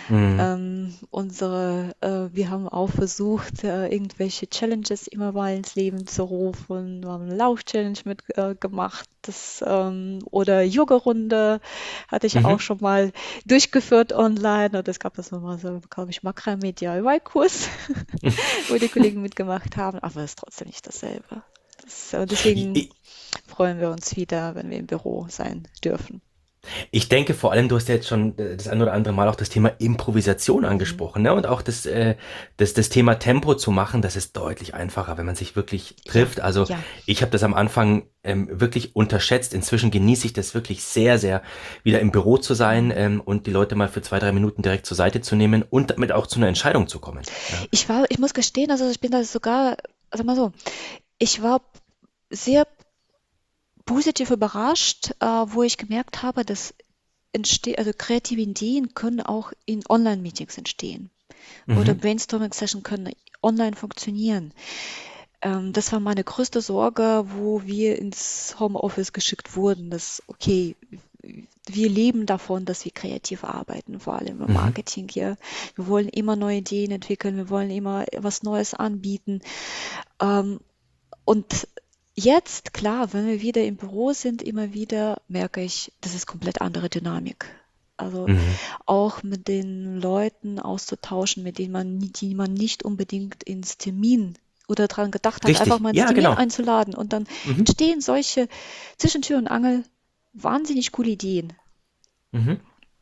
S1: Mhm.
S2: Ähm, unsere, äh, wir haben auch versucht, äh, irgendwelche Challenges immer mal ins Leben zu rufen. Wir haben eine Lauf-Challenge mitgemacht, äh, gemacht, das, ähm, oder Yoga-Runde hatte ich auch
S1: Mhm.
S2: schon mal durchgeführt online. Und es gab das nochmal so, glaube ich, Makramee-D I Y-Kurs, wo die Kollegen mitgemacht haben. Aber es ist trotzdem nicht dasselbe. Das, äh, deswegen
S1: I-
S2: freuen wir uns wieder, wenn wir im Büro sein dürfen.
S1: Ich denke vor allem, du hast ja jetzt schon äh, das ein oder andere Mal auch das Thema Improvisation
S2: Mhm.
S1: angesprochen, ne? Und auch das, äh, das, das Thema Tempo zu machen, das ist deutlich einfacher, wenn man sich wirklich
S2: Ja,
S1: trifft. Also
S2: ja.
S1: ich habe das am Anfang ähm, wirklich unterschätzt. Inzwischen genieße ich das wirklich sehr, sehr, wieder im Büro zu sein
S2: Mhm.
S1: ähm, und die Leute mal für zwei, drei Minuten direkt zur Seite zu nehmen und damit auch zu einer Entscheidung zu kommen. Ja.
S2: Ich war, ich muss gestehen, also ich bin da sogar, also mal so, ich war sehr positiv überrascht, äh, wo ich gemerkt habe, dass entste also kreative Ideen können auch in Online-Meetings entstehen oder
S1: Mhm.
S2: Brainstorming-Session können online funktionieren. Ähm, das war meine größte Sorge, wo wir ins Homeoffice geschickt wurden, dass, okay, wir leben davon, dass wir kreativ arbeiten, vor allem im
S1: Mhm.
S2: Marketing hier. Wir wollen immer neue Ideen entwickeln, wir wollen immer was Neues anbieten. Ähm, und jetzt, klar, wenn wir wieder im Büro sind, immer wieder merke ich, das ist komplett andere Dynamik. Also
S1: Mhm.
S2: auch mit den Leuten auszutauschen, mit denen man, nie- die man nicht unbedingt ins Termin oder daran gedacht hat, einfach
S1: Richtig,
S2: mal ins
S1: ja,
S2: Termin
S1: genau.
S2: einzuladen. Und dann
S1: Mhm.
S2: entstehen solche zwischen Tür und Angel wahnsinnig coole Ideen.
S1: Mhm.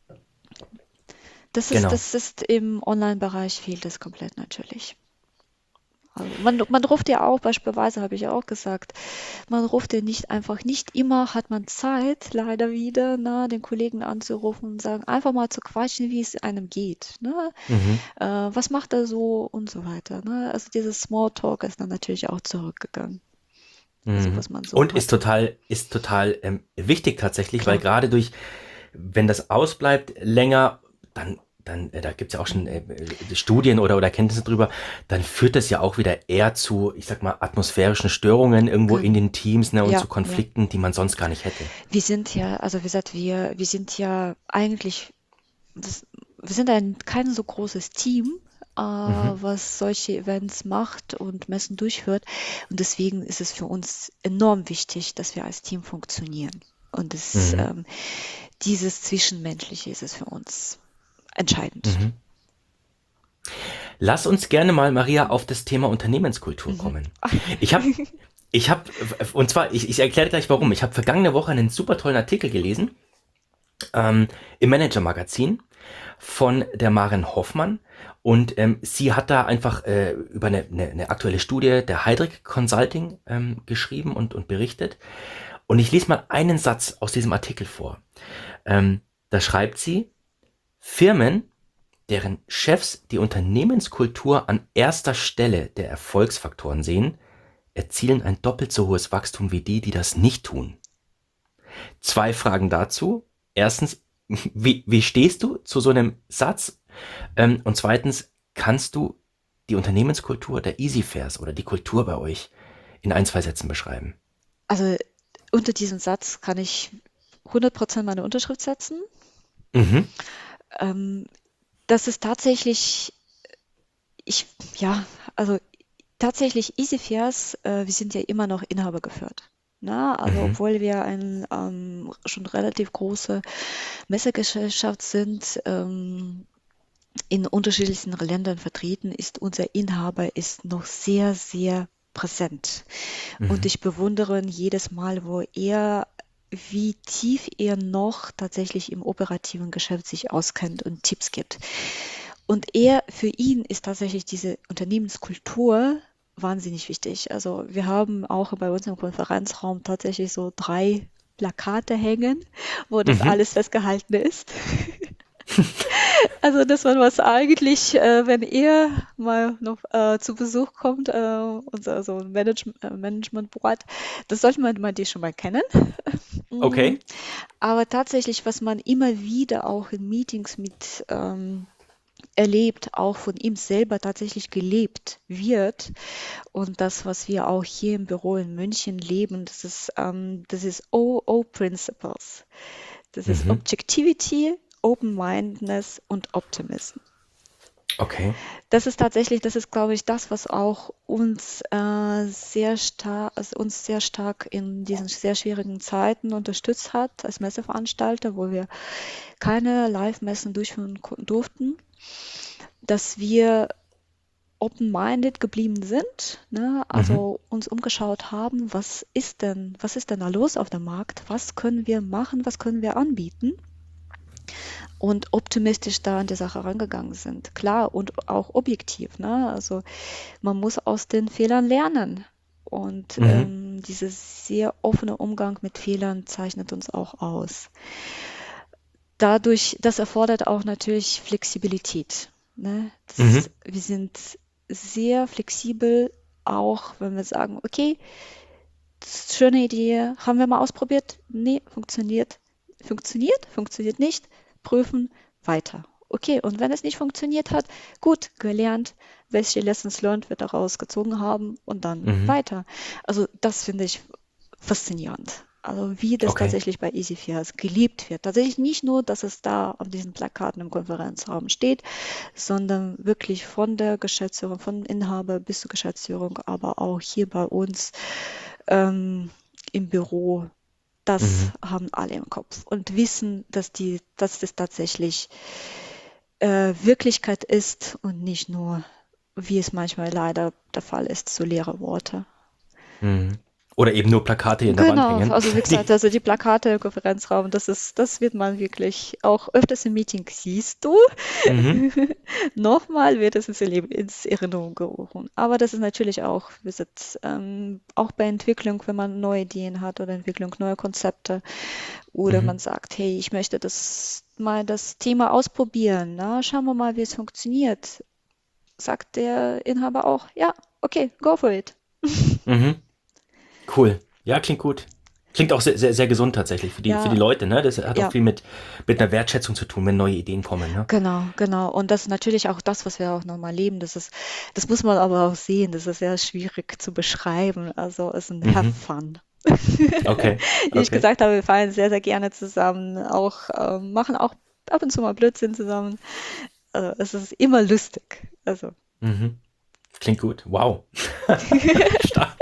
S2: Das ist,
S1: Genau.
S2: das ist im Online-Bereich fehlt es komplett natürlich. Also man, man ruft ja auch, beispielsweise habe ich ja auch gesagt, man ruft ja nicht einfach, nicht immer hat man Zeit, leider wieder, ne, den Kollegen anzurufen und sagen, einfach mal zu quatschen, wie es einem geht, ne?
S1: Mhm.
S2: Äh, was macht er so und so weiter, ne? Also dieses Smalltalk ist dann natürlich auch zurückgegangen, also
S1: Mhm.
S2: was man so
S1: Und ist
S2: hatte.
S1: total, ist total ähm, wichtig tatsächlich, weil
S2: Klar.
S1: gerade durch, wenn das ausbleibt länger, dann, dann, äh, da gibt's ja auch schon äh,
S2: Mhm.
S1: äh, Studien oder, oder Kenntnisse drüber, dann führt das ja auch wieder eher zu, ich sag mal, atmosphärischen Störungen irgendwo in
S2: Gen-
S1: den Teams, ne, und
S2: Ja,
S1: zu
S2: ja.
S1: Konflikten, die man sonst gar nicht hätte.
S2: Wir sind ja, also wie gesagt, wir, wir sind ja eigentlich das, wir sind ein kein so großes Team, äh,
S1: Mhm.
S2: was solche Events macht und Messen durchführt. Und deswegen ist es für uns enorm wichtig, dass wir als Team funktionieren. Und das,
S1: Mhm.
S2: ähm, dieses Zwischenmenschliche ist es für uns entscheidend.
S1: Mhm. Lass uns gerne mal, Maria, auf das Thema Unternehmenskultur
S2: Mhm.
S1: kommen. Ich habe, ich habe, und zwar, ich, ich erkläre gleich warum. Ich habe vergangene Woche einen super tollen Artikel gelesen ähm, im Manager-Magazin von der Maren Hoffmann. Und ähm, sie hat da einfach äh, über eine, eine, eine aktuelle Studie der Heidrick Consulting ähm, geschrieben und, und berichtet. Und ich lese mal einen Satz aus diesem Artikel vor. Ähm, da schreibt sie, Firmen, deren Chefs die Unternehmenskultur an erster Stelle der Erfolgsfaktoren sehen, erzielen ein doppelt so hohes Wachstum wie die, die das nicht tun. Zwei Fragen dazu. Erstens, wie, wie stehst du zu so einem Satz? Ähm, und zweitens, kannst du die Unternehmenskultur der EasyFairs oder die Kultur bei euch in ein, zwei Sätzen beschreiben?
S2: Also unter diesem Satz kann ich hundert Prozent meine Unterschrift setzen.
S1: Mhm.
S2: Ähm, das ist tatsächlich, ich, ja, also tatsächlich EasyFairs, äh, wir sind ja immer noch Inhaber geführt. Na, also
S1: Mhm.
S2: obwohl wir ein ähm, schon relativ große Messegesellschaft sind, ähm, in unterschiedlichsten Ländern vertreten, ist unser Inhaber ist noch sehr, sehr präsent. Und
S1: Mhm.
S2: ich bewundere ihn jedes Mal, wo er, wie tief er noch tatsächlich im operativen Geschäft sich auskennt und Tipps gibt. Und er, für ihn ist tatsächlich diese Unternehmenskultur wahnsinnig wichtig. Also wir haben auch bei uns im Konferenzraum tatsächlich so drei Plakate hängen, wo das
S1: Mhm.
S2: alles festgehalten ist. Also das war was eigentlich, äh, wenn er mal noch äh, zu Besuch kommt, äh, unser so ein Manage äh, Management Board, das sollte man mal die schon mal kennen. Mm,
S1: Okay.
S2: aber tatsächlich, was man immer wieder auch in Meetings mit ähm, erlebt, auch von ihm selber tatsächlich gelebt wird. Und das, was wir auch hier im Büro in München leben, das ist, ähm, das ist O O Principles. Das ist
S1: Mhm.
S2: Objectivity, Open-Mindedness und Optimism.
S1: Okay.
S2: Das ist tatsächlich, das ist, glaube ich, das, was auch uns äh, sehr stark, also uns sehr stark in diesen sehr schwierigen Zeiten unterstützt hat als Messeveranstalter, wo wir keine Live-Messen durchführen ko- durften, dass wir open-minded geblieben sind, ne?
S1: Mhm.
S2: Also uns umgeschaut haben, was ist denn, was ist denn da los auf dem Markt? Was können wir machen? Was können wir anbieten? Und optimistisch da an die Sache rangegangen sind. Klar und auch objektiv, ne? Also man muss aus den Fehlern lernen. Und
S1: Mhm.
S2: ähm, dieser sehr offene Umgang mit Fehlern zeichnet uns auch aus. Dadurch, das erfordert auch natürlich Flexibilität. Ne? Das,
S1: Mhm.
S2: wir sind sehr flexibel, auch wenn wir sagen, okay, das ist eine schöne Idee, haben wir mal ausprobiert? Nee, funktioniert. Funktioniert, funktioniert nicht, prüfen, weiter. Okay, und wenn es nicht funktioniert hat, gut, gelernt, welche Lessons learned wir daraus gezogen haben und dann
S1: Mhm.
S2: weiter. Also das finde ich faszinierend. Also wie das
S1: Okay.
S2: tatsächlich bei EasyFairs geliebt wird. Tatsächlich nicht nur, dass es da auf diesen Plakaten im Konferenzraum steht, sondern wirklich von der Geschäftsführung, von Inhaber bis zur Geschäftsführung, aber auch hier bei uns ähm, im Büro. Das
S1: Mhm.
S2: haben alle im Kopf und wissen, dass die, dass das tatsächlich äh, Wirklichkeit ist und nicht nur, wie es manchmal leider der Fall ist, so leere Worte.
S1: Mhm. Oder eben nur Plakate in der Wand
S2: Genau,
S1: hängen.
S2: also wie gesagt,
S1: Die.
S2: also die Plakate im Konferenzraum, das ist, das wird man wirklich auch öfters im Meeting siehst du.
S1: Mhm.
S2: Nochmal wird es ins, Erleb- ins Erinnerung gerufen. Aber das ist natürlich auch, wir sind, ähm, auch bei Entwicklung, wenn man neue Ideen hat oder Entwicklung neuer Konzepte oder
S1: Mhm.
S2: man sagt, hey, ich möchte das mal das Thema ausprobieren, na, schauen wir mal, wie es funktioniert. Sagt der Inhaber auch, ja, okay, go for it.
S1: Mhm. Cool. Ja, klingt gut. Klingt auch sehr, sehr, sehr gesund tatsächlich für die, für die
S2: Ja,
S1: Leute, ne? Das hat auch
S2: ja.
S1: viel mit, mit einer Wertschätzung zu tun, wenn neue Ideen kommen, ne?
S2: Genau, genau. Und das ist natürlich auch das, was wir auch nochmal leben. Das ist, das muss man aber auch sehen. Das ist sehr schwierig zu beschreiben. Also es ist ein Have
S1: Mhm.
S2: Fun.
S1: Okay.
S2: Wie ich
S1: Okay.
S2: gesagt habe, wir fallen sehr, sehr gerne zusammen, auch ähm, machen auch ab und zu mal Blödsinn zusammen. Also es ist immer lustig. Also
S1: Mhm. Klingt gut. Wow. Stark.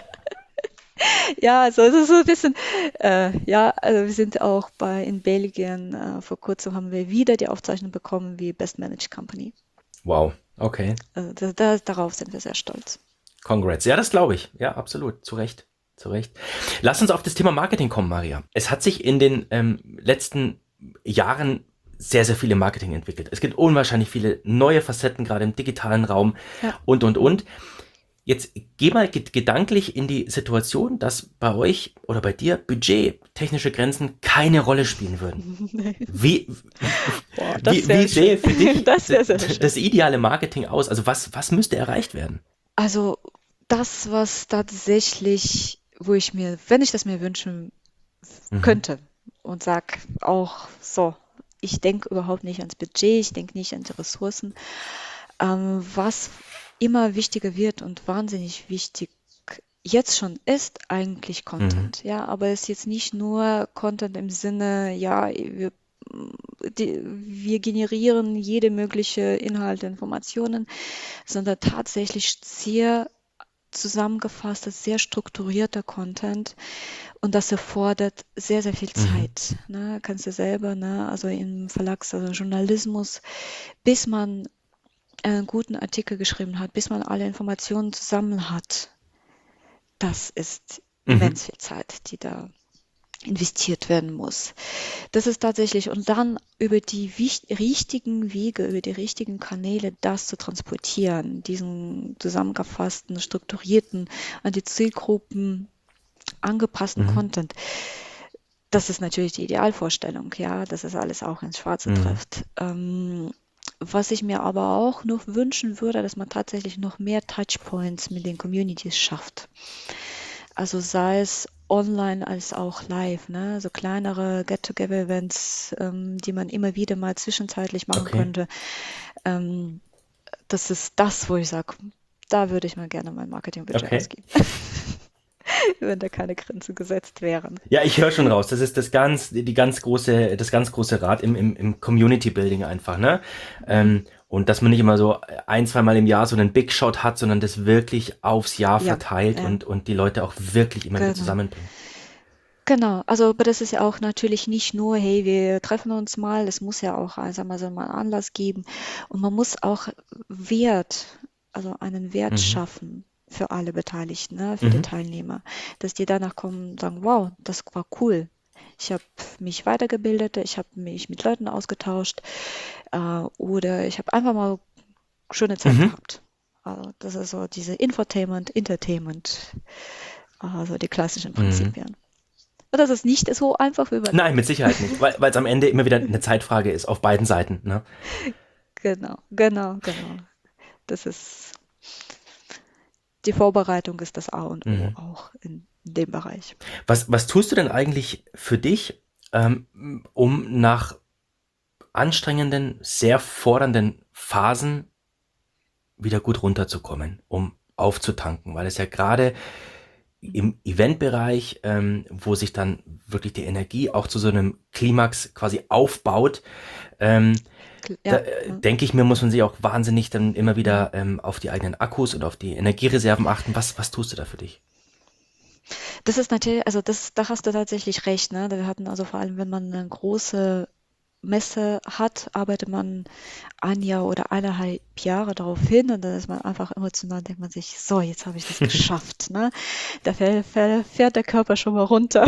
S2: ja, also es ist so ein bisschen, äh, ja, also wir sind auch bei in Belgien, äh, vor kurzem haben wir wieder die Aufzeichnung bekommen wie Best Managed Company.
S1: Wow. Okay.
S2: Also da, da, darauf sind wir sehr stolz.
S1: Congrats. Ja, das glaube ich. Ja, absolut. Zu Recht. Zu Recht. Lass uns auf das Thema Marketing kommen, Maria. Es hat sich in den ähm, letzten Jahren sehr, sehr viel im Marketing entwickelt. Es gibt unwahrscheinlich viele neue Facetten, gerade im digitalen Raum
S2: Ja.
S1: und, und, und. Jetzt geh mal ge- gedanklich in die Situation, dass bei euch oder bei dir Budget, technische Grenzen keine Rolle spielen würden. Wie,
S2: Boah, das
S1: wie, wie
S2: wäre schön.
S1: sähe für dich
S2: Das wäre sehr schön.
S1: das ideale Marketing aus? Also was, was müsste erreicht werden?
S2: Also das, was tatsächlich, wo ich mir, wenn ich das mir wünschen
S1: Mhm.
S2: könnte und sag auch so, ich denke überhaupt nicht ans Budget, ich denke nicht an die Ressourcen, ähm, was immer wichtiger wird und wahnsinnig wichtig jetzt schon ist, eigentlich
S1: Mhm.
S2: Content. Ja, aber es ist jetzt nicht nur Content im Sinne, ja, wir, die, wir generieren jede mögliche Inhalte, Informationen, sondern tatsächlich sehr zusammengefasster, sehr strukturierter Content und das erfordert sehr, sehr viel
S1: Mhm.
S2: Zeit. Ne? Kannst du selber, ne? Also im Verlags-, also Journalismus, bis man einen guten Artikel geschrieben hat, bis man alle Informationen zusammen hat, das ist
S1: Mhm.
S2: immens viel Zeit, die da investiert werden muss. Das ist tatsächlich, und dann über die wich- richtigen Wege, über die richtigen Kanäle das zu transportieren, diesen zusammengefassten, strukturierten, an die Zielgruppen angepassten
S1: Mhm.
S2: Content. Das ist natürlich die Idealvorstellung, ja, dass es alles auch ins Schwarze
S1: Mhm.
S2: trifft. Ähm, was ich mir aber auch noch wünschen würde, dass man tatsächlich noch mehr Touchpoints mit den Communities schafft. Also sei es online als auch live, ne? So kleinere Get-Together-Events, ähm, die man immer wieder mal zwischenzeitlich machen
S1: Okay.
S2: könnte. Ähm, das ist das, wo ich sage, da würde ich mal gerne mein Marketingbudget
S1: Okay.
S2: ausgeben. wenn da keine Grenzen gesetzt wären.
S1: Ja, ich höre schon raus. Das ist das ganz, die ganz große, das ganz große Rad im, im, im Community Building einfach, ne? Ähm, und dass man nicht immer so ein, zweimal im Jahr so einen Big Shot hat, sondern das wirklich aufs Jahr
S2: Ja,
S1: verteilt
S2: ja,
S1: und, und die Leute auch wirklich immer wieder
S2: genau.
S1: zusammenbringt.
S2: Genau, also aber das ist ja auch natürlich nicht nur, hey, wir treffen uns mal, es muss ja auch, äh, sagen wir so, mal einen Anlass geben und man muss auch Wert, also einen Wert
S1: Mhm.
S2: schaffen für alle Beteiligten, ne, für die
S1: Mhm.
S2: Teilnehmer, dass die danach kommen und sagen, wow, das war cool. Ich habe mich weitergebildet, ich habe mich mit Leuten ausgetauscht, äh, oder ich habe einfach mal schöne Zeit
S1: Mhm.
S2: gehabt. Also das ist so diese Infotainment, Entertainment, also die klassischen
S1: Mhm.
S2: Prinzipien. Und das ist nicht so einfach, wie man
S1: Nein, mit
S2: denkt.
S1: Sicherheit nicht, weil weil es am Ende immer wieder eine Zeitfrage ist auf beiden Seiten, ne?
S2: Genau, genau, genau. Das ist die Vorbereitung ist das A und O
S1: Mhm.
S2: auch in dem Bereich.
S1: Was, was tust du denn eigentlich für dich, ähm, um nach anstrengenden, sehr fordernden Phasen wieder gut runterzukommen, um aufzutanken? Weil es ja gerade
S2: Mhm.
S1: im Eventbereich, ähm, wo sich dann wirklich die Energie auch zu so einem Klimax quasi aufbaut, ähm,
S2: Kl-
S1: da
S2: Ja,
S1: äh,
S2: ja.
S1: denke ich mir, muss man sich auch wahnsinnig dann immer
S2: Mhm.
S1: wieder ähm, auf die eigenen Akkus und auf die Energiereserven achten. Was, was tust du da für dich?
S2: Das ist natürlich, also das, da hast du tatsächlich recht, ne? Wir hatten also vor allem, wenn man eine große Messe hat, arbeitet man ein Jahr oder eineinhalb Jahre darauf hin und dann ist man einfach emotional, denkt man sich, so, jetzt habe ich das geschafft, ne? Da fäll- fäll- fährt der Körper schon mal runter.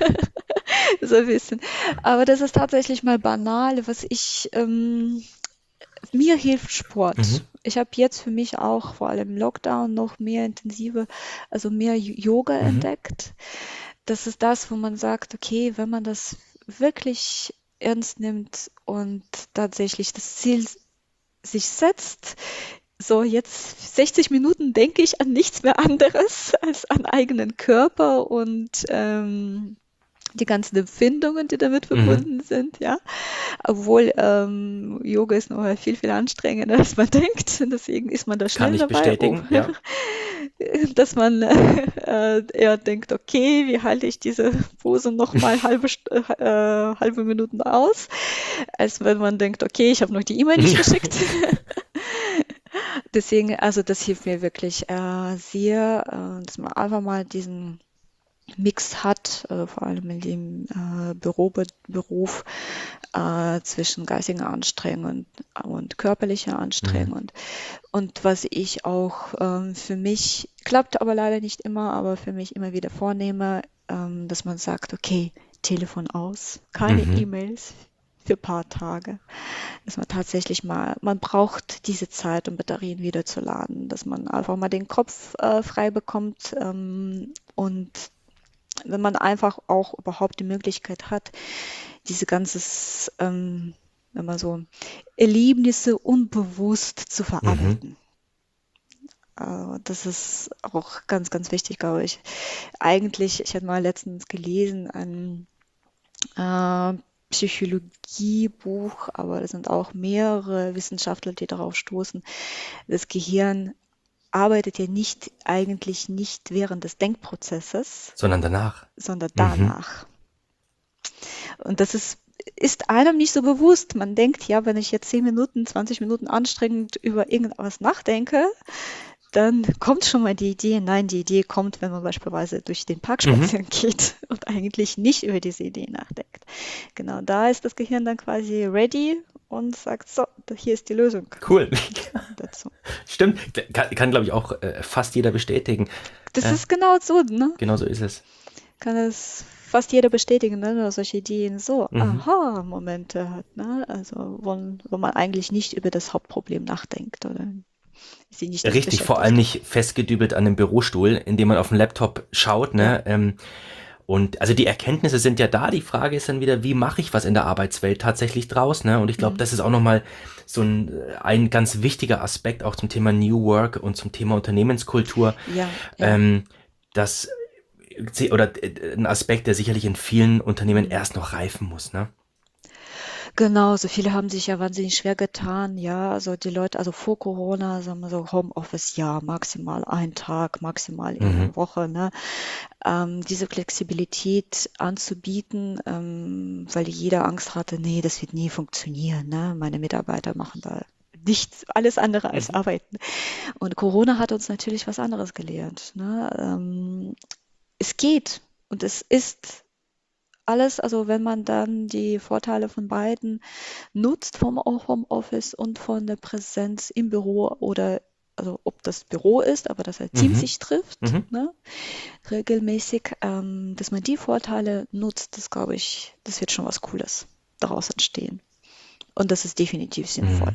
S2: So ein bisschen. Aber das ist tatsächlich mal banal, was ich, ähm, mir hilft
S1: Mhm.
S2: Sport. Ich habe jetzt für mich auch vor allem im Lockdown noch mehr intensive, also mehr Yo- Yoga
S1: Mhm.
S2: entdeckt. Das ist das, wo man sagt, okay, wenn man das wirklich ernst nimmt und tatsächlich das Ziel sich setzt, so jetzt sechzig Minuten denke ich an nichts mehr anderes als an eigenen Körper und ähm, die ganzen Empfindungen, die damit
S1: Mhm.
S2: verbunden sind, ja. Obwohl ähm, Yoga ist noch viel, viel anstrengender, als man denkt. Deswegen ist man da
S1: Kann
S2: schnell
S1: ich
S2: dabei, oh,
S1: bestätigen, ja.
S2: dass man äh, eher denkt, okay, wie halte ich diese Pose noch mal halbe, St- äh, halbe Minuten aus, als wenn man denkt, okay, ich habe noch die E-Mail nicht geschickt. Deswegen, also das hilft mir wirklich äh, sehr, äh, dass man einfach mal diesen Mix hat, äh, vor allem in dem äh, Büro, Beruf äh, zwischen geistiger Anstrengung und, und körperlicher
S1: Mhm.
S2: Anstrengung. Und was ich auch ähm, für mich, klappt aber leider nicht immer, aber für mich immer wieder vornehme, ähm, dass man sagt, okay, Telefon aus, keine
S1: Mhm.
S2: E-Mails für ein paar Tage. Dass man tatsächlich mal, man braucht diese Zeit, um Batterien wieder zu laden, dass man einfach mal den Kopf äh, frei bekommt ähm, und wenn man einfach auch überhaupt die Möglichkeit hat, diese ganzes, ähm, wenn man so Erlebnisse unbewusst zu
S1: Mhm.
S2: verarbeiten. Äh, das ist auch ganz, ganz wichtig, glaube ich. Eigentlich, ich hatte mal letztens gelesen, ein äh, Psychologiebuch, aber es sind auch mehrere Wissenschaftler, die darauf stoßen. Das Gehirn arbeitet ja nicht eigentlich nicht während des Denkprozesses,
S1: Sondern danach.
S2: sondern
S1: Mhm.
S2: danach. Und das ist, ist einem nicht so bewusst. Man denkt, ja, wenn ich jetzt zehn Minuten, zwanzig Minuten anstrengend über irgendwas nachdenke, dann kommt schon mal die Idee. Nein, die Idee kommt, wenn man beispielsweise durch den Park
S1: Mhm.
S2: spazieren geht und eigentlich nicht über diese Idee nachdenkt. Genau, da ist das Gehirn dann quasi ready und sagt, so, hier ist die Lösung
S1: Cool.
S2: dazu.
S1: Stimmt. Kann, kann glaube ich, auch äh, fast jeder bestätigen.
S2: Das
S1: Ja,
S2: ist genau so, ne?
S1: genau so ist es.
S2: Kann es fast jeder bestätigen, ne? Nur solche Ideen so
S1: Mhm.
S2: Aha-Momente hat, ne? Also wo, wo man eigentlich nicht über das Hauptproblem nachdenkt oder sie nicht das
S1: Richtig, vor allem
S2: beschäftigt.
S1: nicht festgedübelt an einem Bürostuhl, in dem man auf dem Laptop schaut,
S2: Ja,
S1: ne? Ähm, und also die Erkenntnisse sind ja da. Die Frage ist dann wieder, wie mache ich was in der Arbeitswelt tatsächlich draus, ne? Und ich glaube,
S2: mhm.
S1: das ist auch nochmal so ein, äh, ein ganz wichtiger Aspekt auch zum Thema New Work und zum Thema Unternehmenskultur.
S2: Ja, ja,
S1: Ähm, das oder äh, ein Aspekt, der sicherlich in vielen Unternehmen
S2: mhm.
S1: erst noch reifen muss, ne?
S2: Genau, so viele haben sich ja wahnsinnig schwer getan, ja. Also die Leute, also vor Corona, sagen wir so, Homeoffice, ja, maximal ein Tag, maximal in
S1: Mhm.
S2: der Woche, ne? Ähm, diese Flexibilität anzubieten, ähm, weil jeder Angst hatte, nee, das wird nie funktionieren, ne? Meine Mitarbeiter machen da nichts, alles andere als
S1: Mhm.
S2: arbeiten. Und Corona hat uns natürlich was anderes gelehrt, ne? Ähm, es geht und es ist alles, also wenn man dann die Vorteile von beiden nutzt, vom Homeoffice und von der Präsenz im Büro oder also ob das Büro ist, aber dass ein Team
S1: Mhm.
S2: sich trifft,
S1: Mhm.
S2: ne, regelmäßig, ähm, dass man die Vorteile nutzt, das glaube ich, das wird schon was Cooles daraus entstehen. Und das ist definitiv sinnvoll.
S1: Mhm.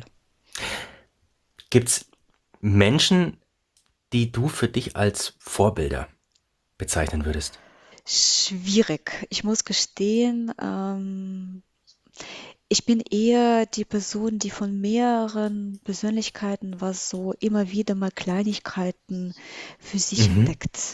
S1: Gibt es Menschen, die du für dich als Vorbilder bezeichnen würdest?
S2: Schwierig. Ich muss gestehen, ähm, ich bin eher die Person, die von mehreren Persönlichkeiten was so immer wieder mal Kleinigkeiten für sich
S1: Mhm.
S2: entdeckt.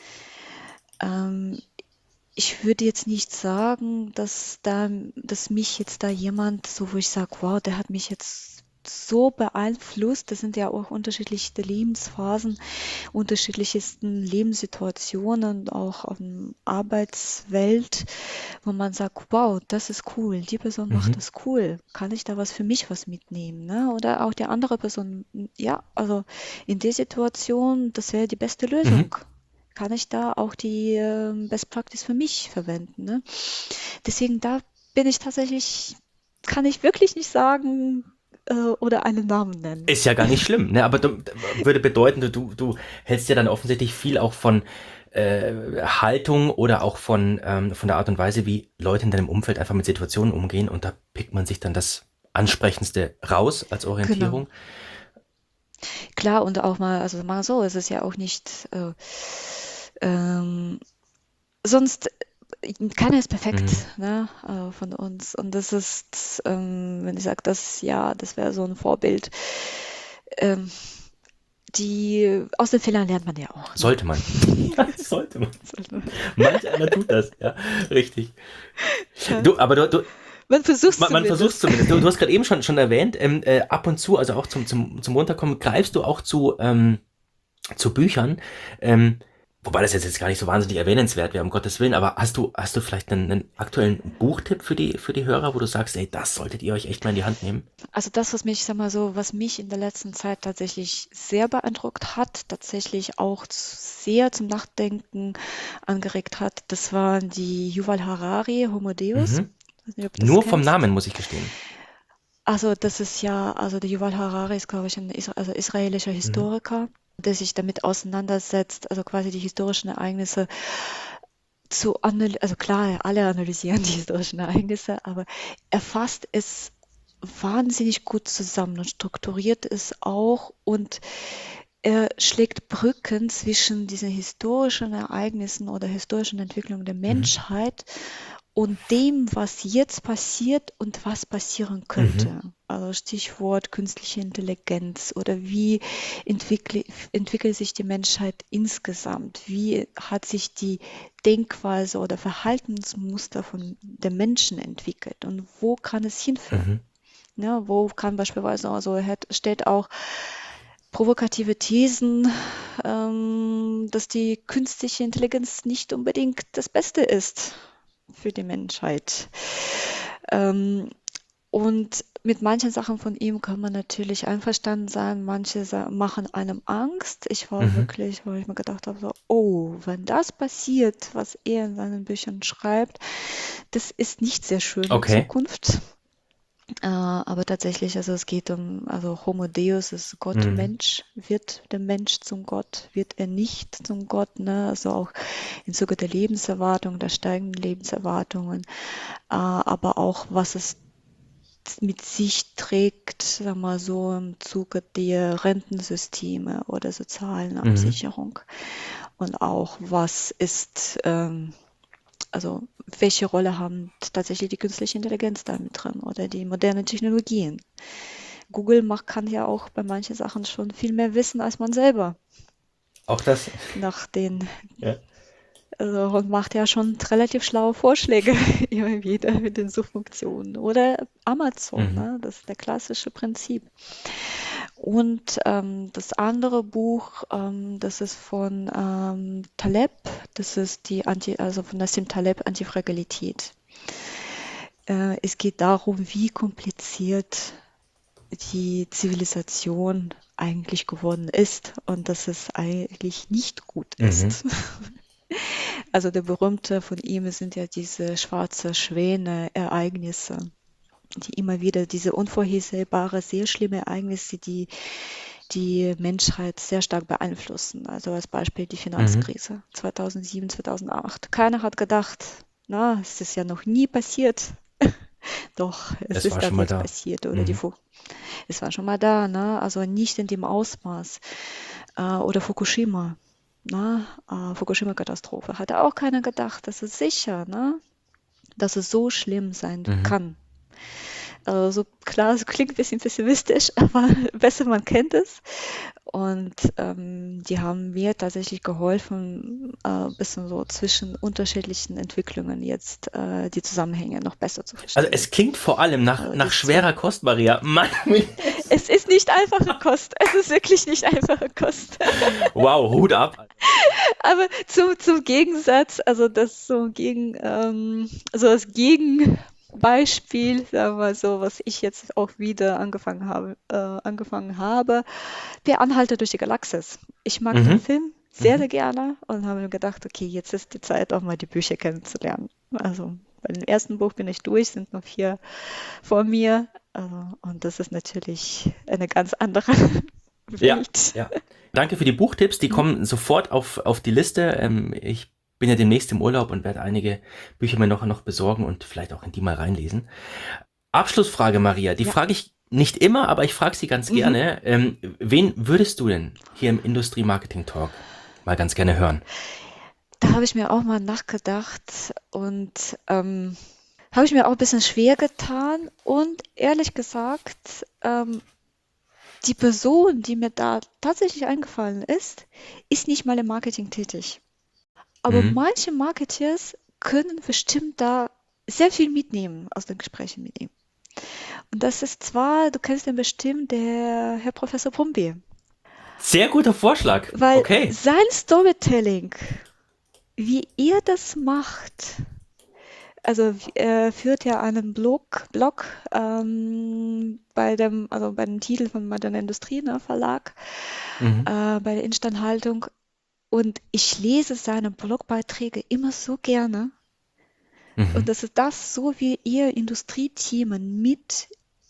S2: Ähm, Ich würde jetzt nicht sagen, dass da, dass mich jetzt da jemand, so wo ich sage, wow, der hat mich jetzt so beeinflusst. Das sind ja auch unterschiedlichste Lebensphasen, unterschiedlichsten Lebenssituationen, auch auf der Arbeitswelt, wo man sagt, wow, das ist cool, die Person macht
S1: Mhm.
S2: das cool. Kann ich da was für mich was mitnehmen? Ne? Oder auch die andere Person, ja, also in der Situation, das wäre die beste
S1: Mhm.
S2: Lösung. Kann ich da auch die ähm, Best Practice für mich verwenden? Ne? Deswegen da bin ich tatsächlich, kann ich wirklich nicht sagen äh, oder einen Namen nennen.
S1: Ist ja gar nicht schlimm, ne? Aber du, würde bedeuten, du, du hältst ja dann offensichtlich viel auch von äh, Haltung oder auch von, ähm, von der Art und Weise, wie Leute in deinem Umfeld einfach mit Situationen umgehen und da pickt man sich dann das Ansprechendste raus als
S2: Genau.
S1: Orientierung.
S2: Klar, und auch mal, also mal so, es ist ja auch nicht, äh, ähm, sonst, äh, keiner ist perfekt,
S1: Mhm.
S2: ne, äh, von uns. Und das ist, ähm, wenn ich sage, das, ja, das wäre so ein Vorbild. Ähm, die, aus den Fehlern lernt man ja auch, ne?
S1: Sollte man. Ja, sollte man. Manch einer tut das, ja, richtig.
S2: Ja,
S1: Du, aber du, du
S2: man versucht
S1: man, man versucht
S2: zumindest.
S1: zumindest. Du, du hast gerade eben schon, schon erwähnt, ähm, äh, ab und zu, also auch zum, zum, zum Runterkommen, greifst du auch zu, ähm, zu Büchern. Ähm, wobei das jetzt, jetzt gar nicht so wahnsinnig erwähnenswert wäre, um Gottes Willen, aber hast du, hast du vielleicht einen, einen aktuellen Buchtipp für die, für die Hörer, wo du sagst, ey, das solltet ihr euch echt mal in die Hand nehmen?
S2: Also das, was mich, sag mal so, was mich in der letzten Zeit tatsächlich sehr beeindruckt hat, tatsächlich auch sehr zum Nachdenken angeregt hat, das waren die Yuval Harari, Homo Deus.
S1: Mhm.
S2: Ich weiß nicht, ob du das
S1: Nur vom Namen,
S2: kennst.
S1: muss ich gestehen.
S2: Also das ist ja, also der Yuval Harari ist, glaube ich, ein Isra also israelischer
S1: Mhm.
S2: Historiker, der sich damit auseinandersetzt, also quasi die historischen Ereignisse zu analysieren. Also klar, alle analysieren die historischen Ereignisse, aber er fasst es wahnsinnig gut zusammen und strukturiert es auch und er schlägt Brücken zwischen diesen historischen Ereignissen oder historischen Entwicklungen der
S1: Mhm.
S2: Menschheit und dem, was jetzt passiert und was passieren
S1: Mhm.
S2: könnte. Also Stichwort künstliche Intelligenz oder wie entwickle, entwickelt sich die Menschheit insgesamt? Wie hat sich die Denkweise oder Verhaltensmuster von der Menschen entwickelt und wo kann es hinführen?
S1: Mhm.
S2: Ne, wo kann beispielsweise, also er hat, stellt auch provokative Thesen, ähm, dass die künstliche Intelligenz nicht unbedingt das Beste ist für die Menschheit. Ähm, und mit manchen Sachen von ihm kann man natürlich einverstanden sein. Manche sa- machen einem Angst. Ich war
S1: Mhm.
S2: wirklich, wo ich mir gedacht habe, so, oh, wenn das passiert, was er in seinen Büchern schreibt, das ist nicht sehr schön in
S1: Okay.
S2: Zukunft. Äh, aber tatsächlich, also es geht um, also Homo Deus ist Gott
S1: Mhm.
S2: Mensch, wird der Mensch zum Gott, wird er nicht zum Gott, ne? Also auch im Zuge der Lebenserwartung, der steigenden Lebenserwartungen, äh, aber auch was es mit sich trägt, sag mal so im Zuge der Rentensysteme oder sozialen
S1: Mhm.
S2: Absicherung und auch was ist ähm, also welche Rolle haben tatsächlich die künstliche Intelligenz damit drin oder die modernen Technologien? Google macht, kann ja auch bei manchen Sachen schon viel mehr wissen als man selber
S1: Auch das.
S2: nach den,
S1: Ja.
S2: Also, und macht ja schon relativ schlaue Vorschläge immer wieder mit den Suchfunktionen. Oder Amazon,
S1: Mhm.
S2: ne? Das ist der klassische Prinzip. Und ähm, das andere Buch, ähm, das ist von ähm, Taleb, das ist die Anti, also von Nassim Taleb, Antifragilität. Äh, es geht darum, wie kompliziert die Zivilisation eigentlich geworden ist und dass es eigentlich nicht gut
S1: Mhm.
S2: ist. Also der berühmte von ihm sind ja diese schwarze Schwäne Ereignisse, die immer wieder diese unvorhersehbare, sehr schlimme Ereignisse, die die Menschheit sehr stark beeinflussen. Also als Beispiel die
S1: Mhm.
S2: Finanzkrise zweitausendsieben, zweitausendacht. Keiner hat gedacht, na, es ist ja noch nie passiert. Doch, es
S1: Es
S2: ist
S1: war schon mal
S2: tatsächlich
S1: da.
S2: passiert. Oder die,
S1: Mhm.
S2: Fu- es war schon mal da, ne? Also nicht in dem Ausmaß. Äh, oder Fukushima. Na, äh, Fukushima-Katastrophe. Hatte auch keiner gedacht, das ist sicher, ne? Dass es so schlimm sein
S1: Mhm.
S2: kann. Also klar, es klingt ein bisschen pessimistisch, aber besser man kennt es. Und ähm, die haben mir tatsächlich geholfen, äh, ein bisschen so zwischen unterschiedlichen Entwicklungen jetzt äh, die Zusammenhänge noch besser zu
S1: Also
S2: verstehen.
S1: es klingt vor allem nach,
S2: Also
S1: nach
S2: diese zwei.
S1: schwerer Kost, Maria. Mann,
S2: Es ist nicht einfache Kost. Es ist wirklich nicht einfache Kost.
S1: wow, Hut ab.
S2: Aber zum, zum Gegensatz, also das so gegen, ähm, also das Gegenbeispiel, sagen wir so, was ich jetzt auch wieder angefangen habe, äh, angefangen habe, der Anhalter durch die Galaxis. Ich mag den
S1: Mhm.
S2: Film sehr,
S1: Mhm.
S2: sehr gerne und habe mir gedacht, okay, jetzt ist die Zeit, auch mal die Bücher kennenzulernen. Also bei dem ersten Buch bin ich durch, sind noch vier vor mir. Äh, und das ist natürlich eine ganz andere
S1: Ja,
S2: Welt.
S1: ja. Danke für die Buchtipps. Die
S2: Mhm.
S1: kommen sofort auf, auf die Liste. Ähm, ich bin ja demnächst im Urlaub und werde einige Bücher mir noch, noch besorgen und vielleicht auch in die mal reinlesen. Abschlussfrage, Maria. Die
S2: Ja.
S1: frage ich nicht immer, aber ich frage sie ganz
S2: Mhm.
S1: gerne. Ähm, wen würdest du denn hier im Industrie-Marketing-Talk mal ganz gerne hören?
S2: Da habe ich mir auch mal nachgedacht und ähm, habe ich mir auch ein bisschen schwer getan. Und ehrlich gesagt, ähm, die Person, die mir da tatsächlich eingefallen ist, ist nicht mal im Marketing tätig. Aber
S1: Mhm.
S2: manche Marketeers können bestimmt da sehr viel mitnehmen aus den Gesprächen mit ihm. Und das ist zwar, du kennst ihn bestimmt, der Herr Professor Pumpe,
S1: Sehr guter Vorschlag.
S2: weil
S1: Okay.
S2: sein Storytelling, wie er das macht, also er führt ja einen Blog, Blog ähm, bei dem, also bei dem Titel von Moderne Industrie, ne, Verlag,
S1: Mhm.
S2: äh, bei der Instandhaltung. Und ich lese seine Blogbeiträge immer so gerne. Und
S1: Mhm.
S2: das ist das, so wie ihr Industriethemen mit,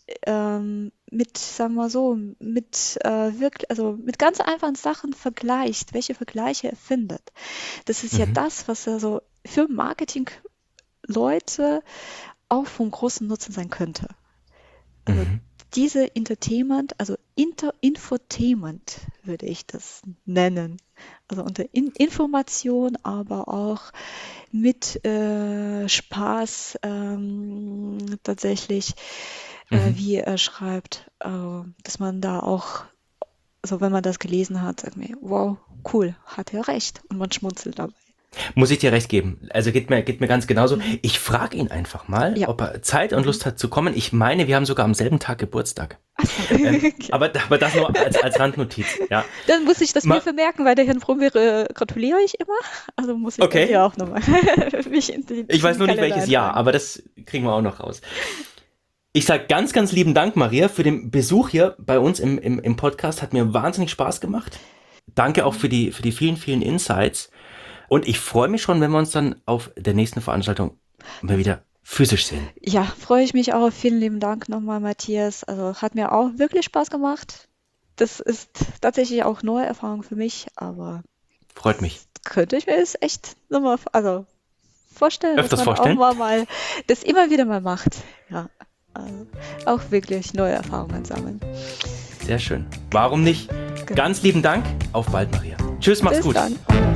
S2: ähm, mit, sagen wir so, mit äh, wirklich, also mit ganz einfachen Sachen vergleicht, welche Vergleiche er findet. Das ist ja
S1: Mhm.
S2: das, was er so für Marketing-Leute auch von großem Nutzen sein könnte. Also
S1: Mhm.
S2: diese Entertainment, also Inter Infotainment würde ich das nennen. Also unter In Information, aber auch mit äh, Spaß ähm, tatsächlich, äh,
S1: Mhm.
S2: wie er schreibt, äh, dass man da auch, also wenn man das gelesen hat, sagt man, wow, cool, hat er recht. Und man schmunzelt dabei.
S1: Muss ich dir recht geben. Also geht mir, geht mir ganz genauso.
S2: Mhm.
S1: Ich frage ihn einfach mal,
S2: Ja.
S1: ob er Zeit und
S2: Mhm.
S1: Lust hat zu kommen. Ich meine, wir haben sogar am selben Tag Geburtstag.
S2: Achso.
S1: Ähm,
S2: Okay.
S1: aber, aber das nur als, als Randnotiz. Ja.
S2: Dann muss ich das mir
S1: Ma
S2: vermerken, weil der Herrn Brombeere gratuliere ich immer. Also muss ich das
S1: okay.
S2: ja auch nochmal mich in den,
S1: Ich
S2: in
S1: weiß
S2: den
S1: nur nicht
S2: Kalender
S1: welches Jahr,
S2: eintragen.
S1: aber das kriegen wir auch noch raus. Ich sage ganz, ganz lieben Dank, Maria, für den Besuch hier bei uns im, im, im Podcast. Hat mir wahnsinnig Spaß gemacht. Danke auch für die, für die vielen, vielen Insights. Und ich freue mich schon, wenn wir uns dann auf der nächsten Veranstaltung mal wieder physisch sehen.
S2: Ja, freue ich mich auch. Vielen lieben Dank nochmal, Matthias. Also hat mir auch wirklich Spaß gemacht. Das ist tatsächlich auch neue Erfahrung für mich, aber
S1: Freut mich.
S2: könnte ich mir es echt nochmal, also vorstellen, dass
S1: Öfters
S2: man auch
S1: vorstellen?
S2: mal, mal das immer wieder mal macht. Ja, also auch wirklich neue Erfahrungen sammeln.
S1: Sehr schön. Warum nicht?
S2: Genau.
S1: Ganz lieben Dank. Auf bald, Maria. Tschüss, mach's
S2: Bis
S1: gut.
S2: dann.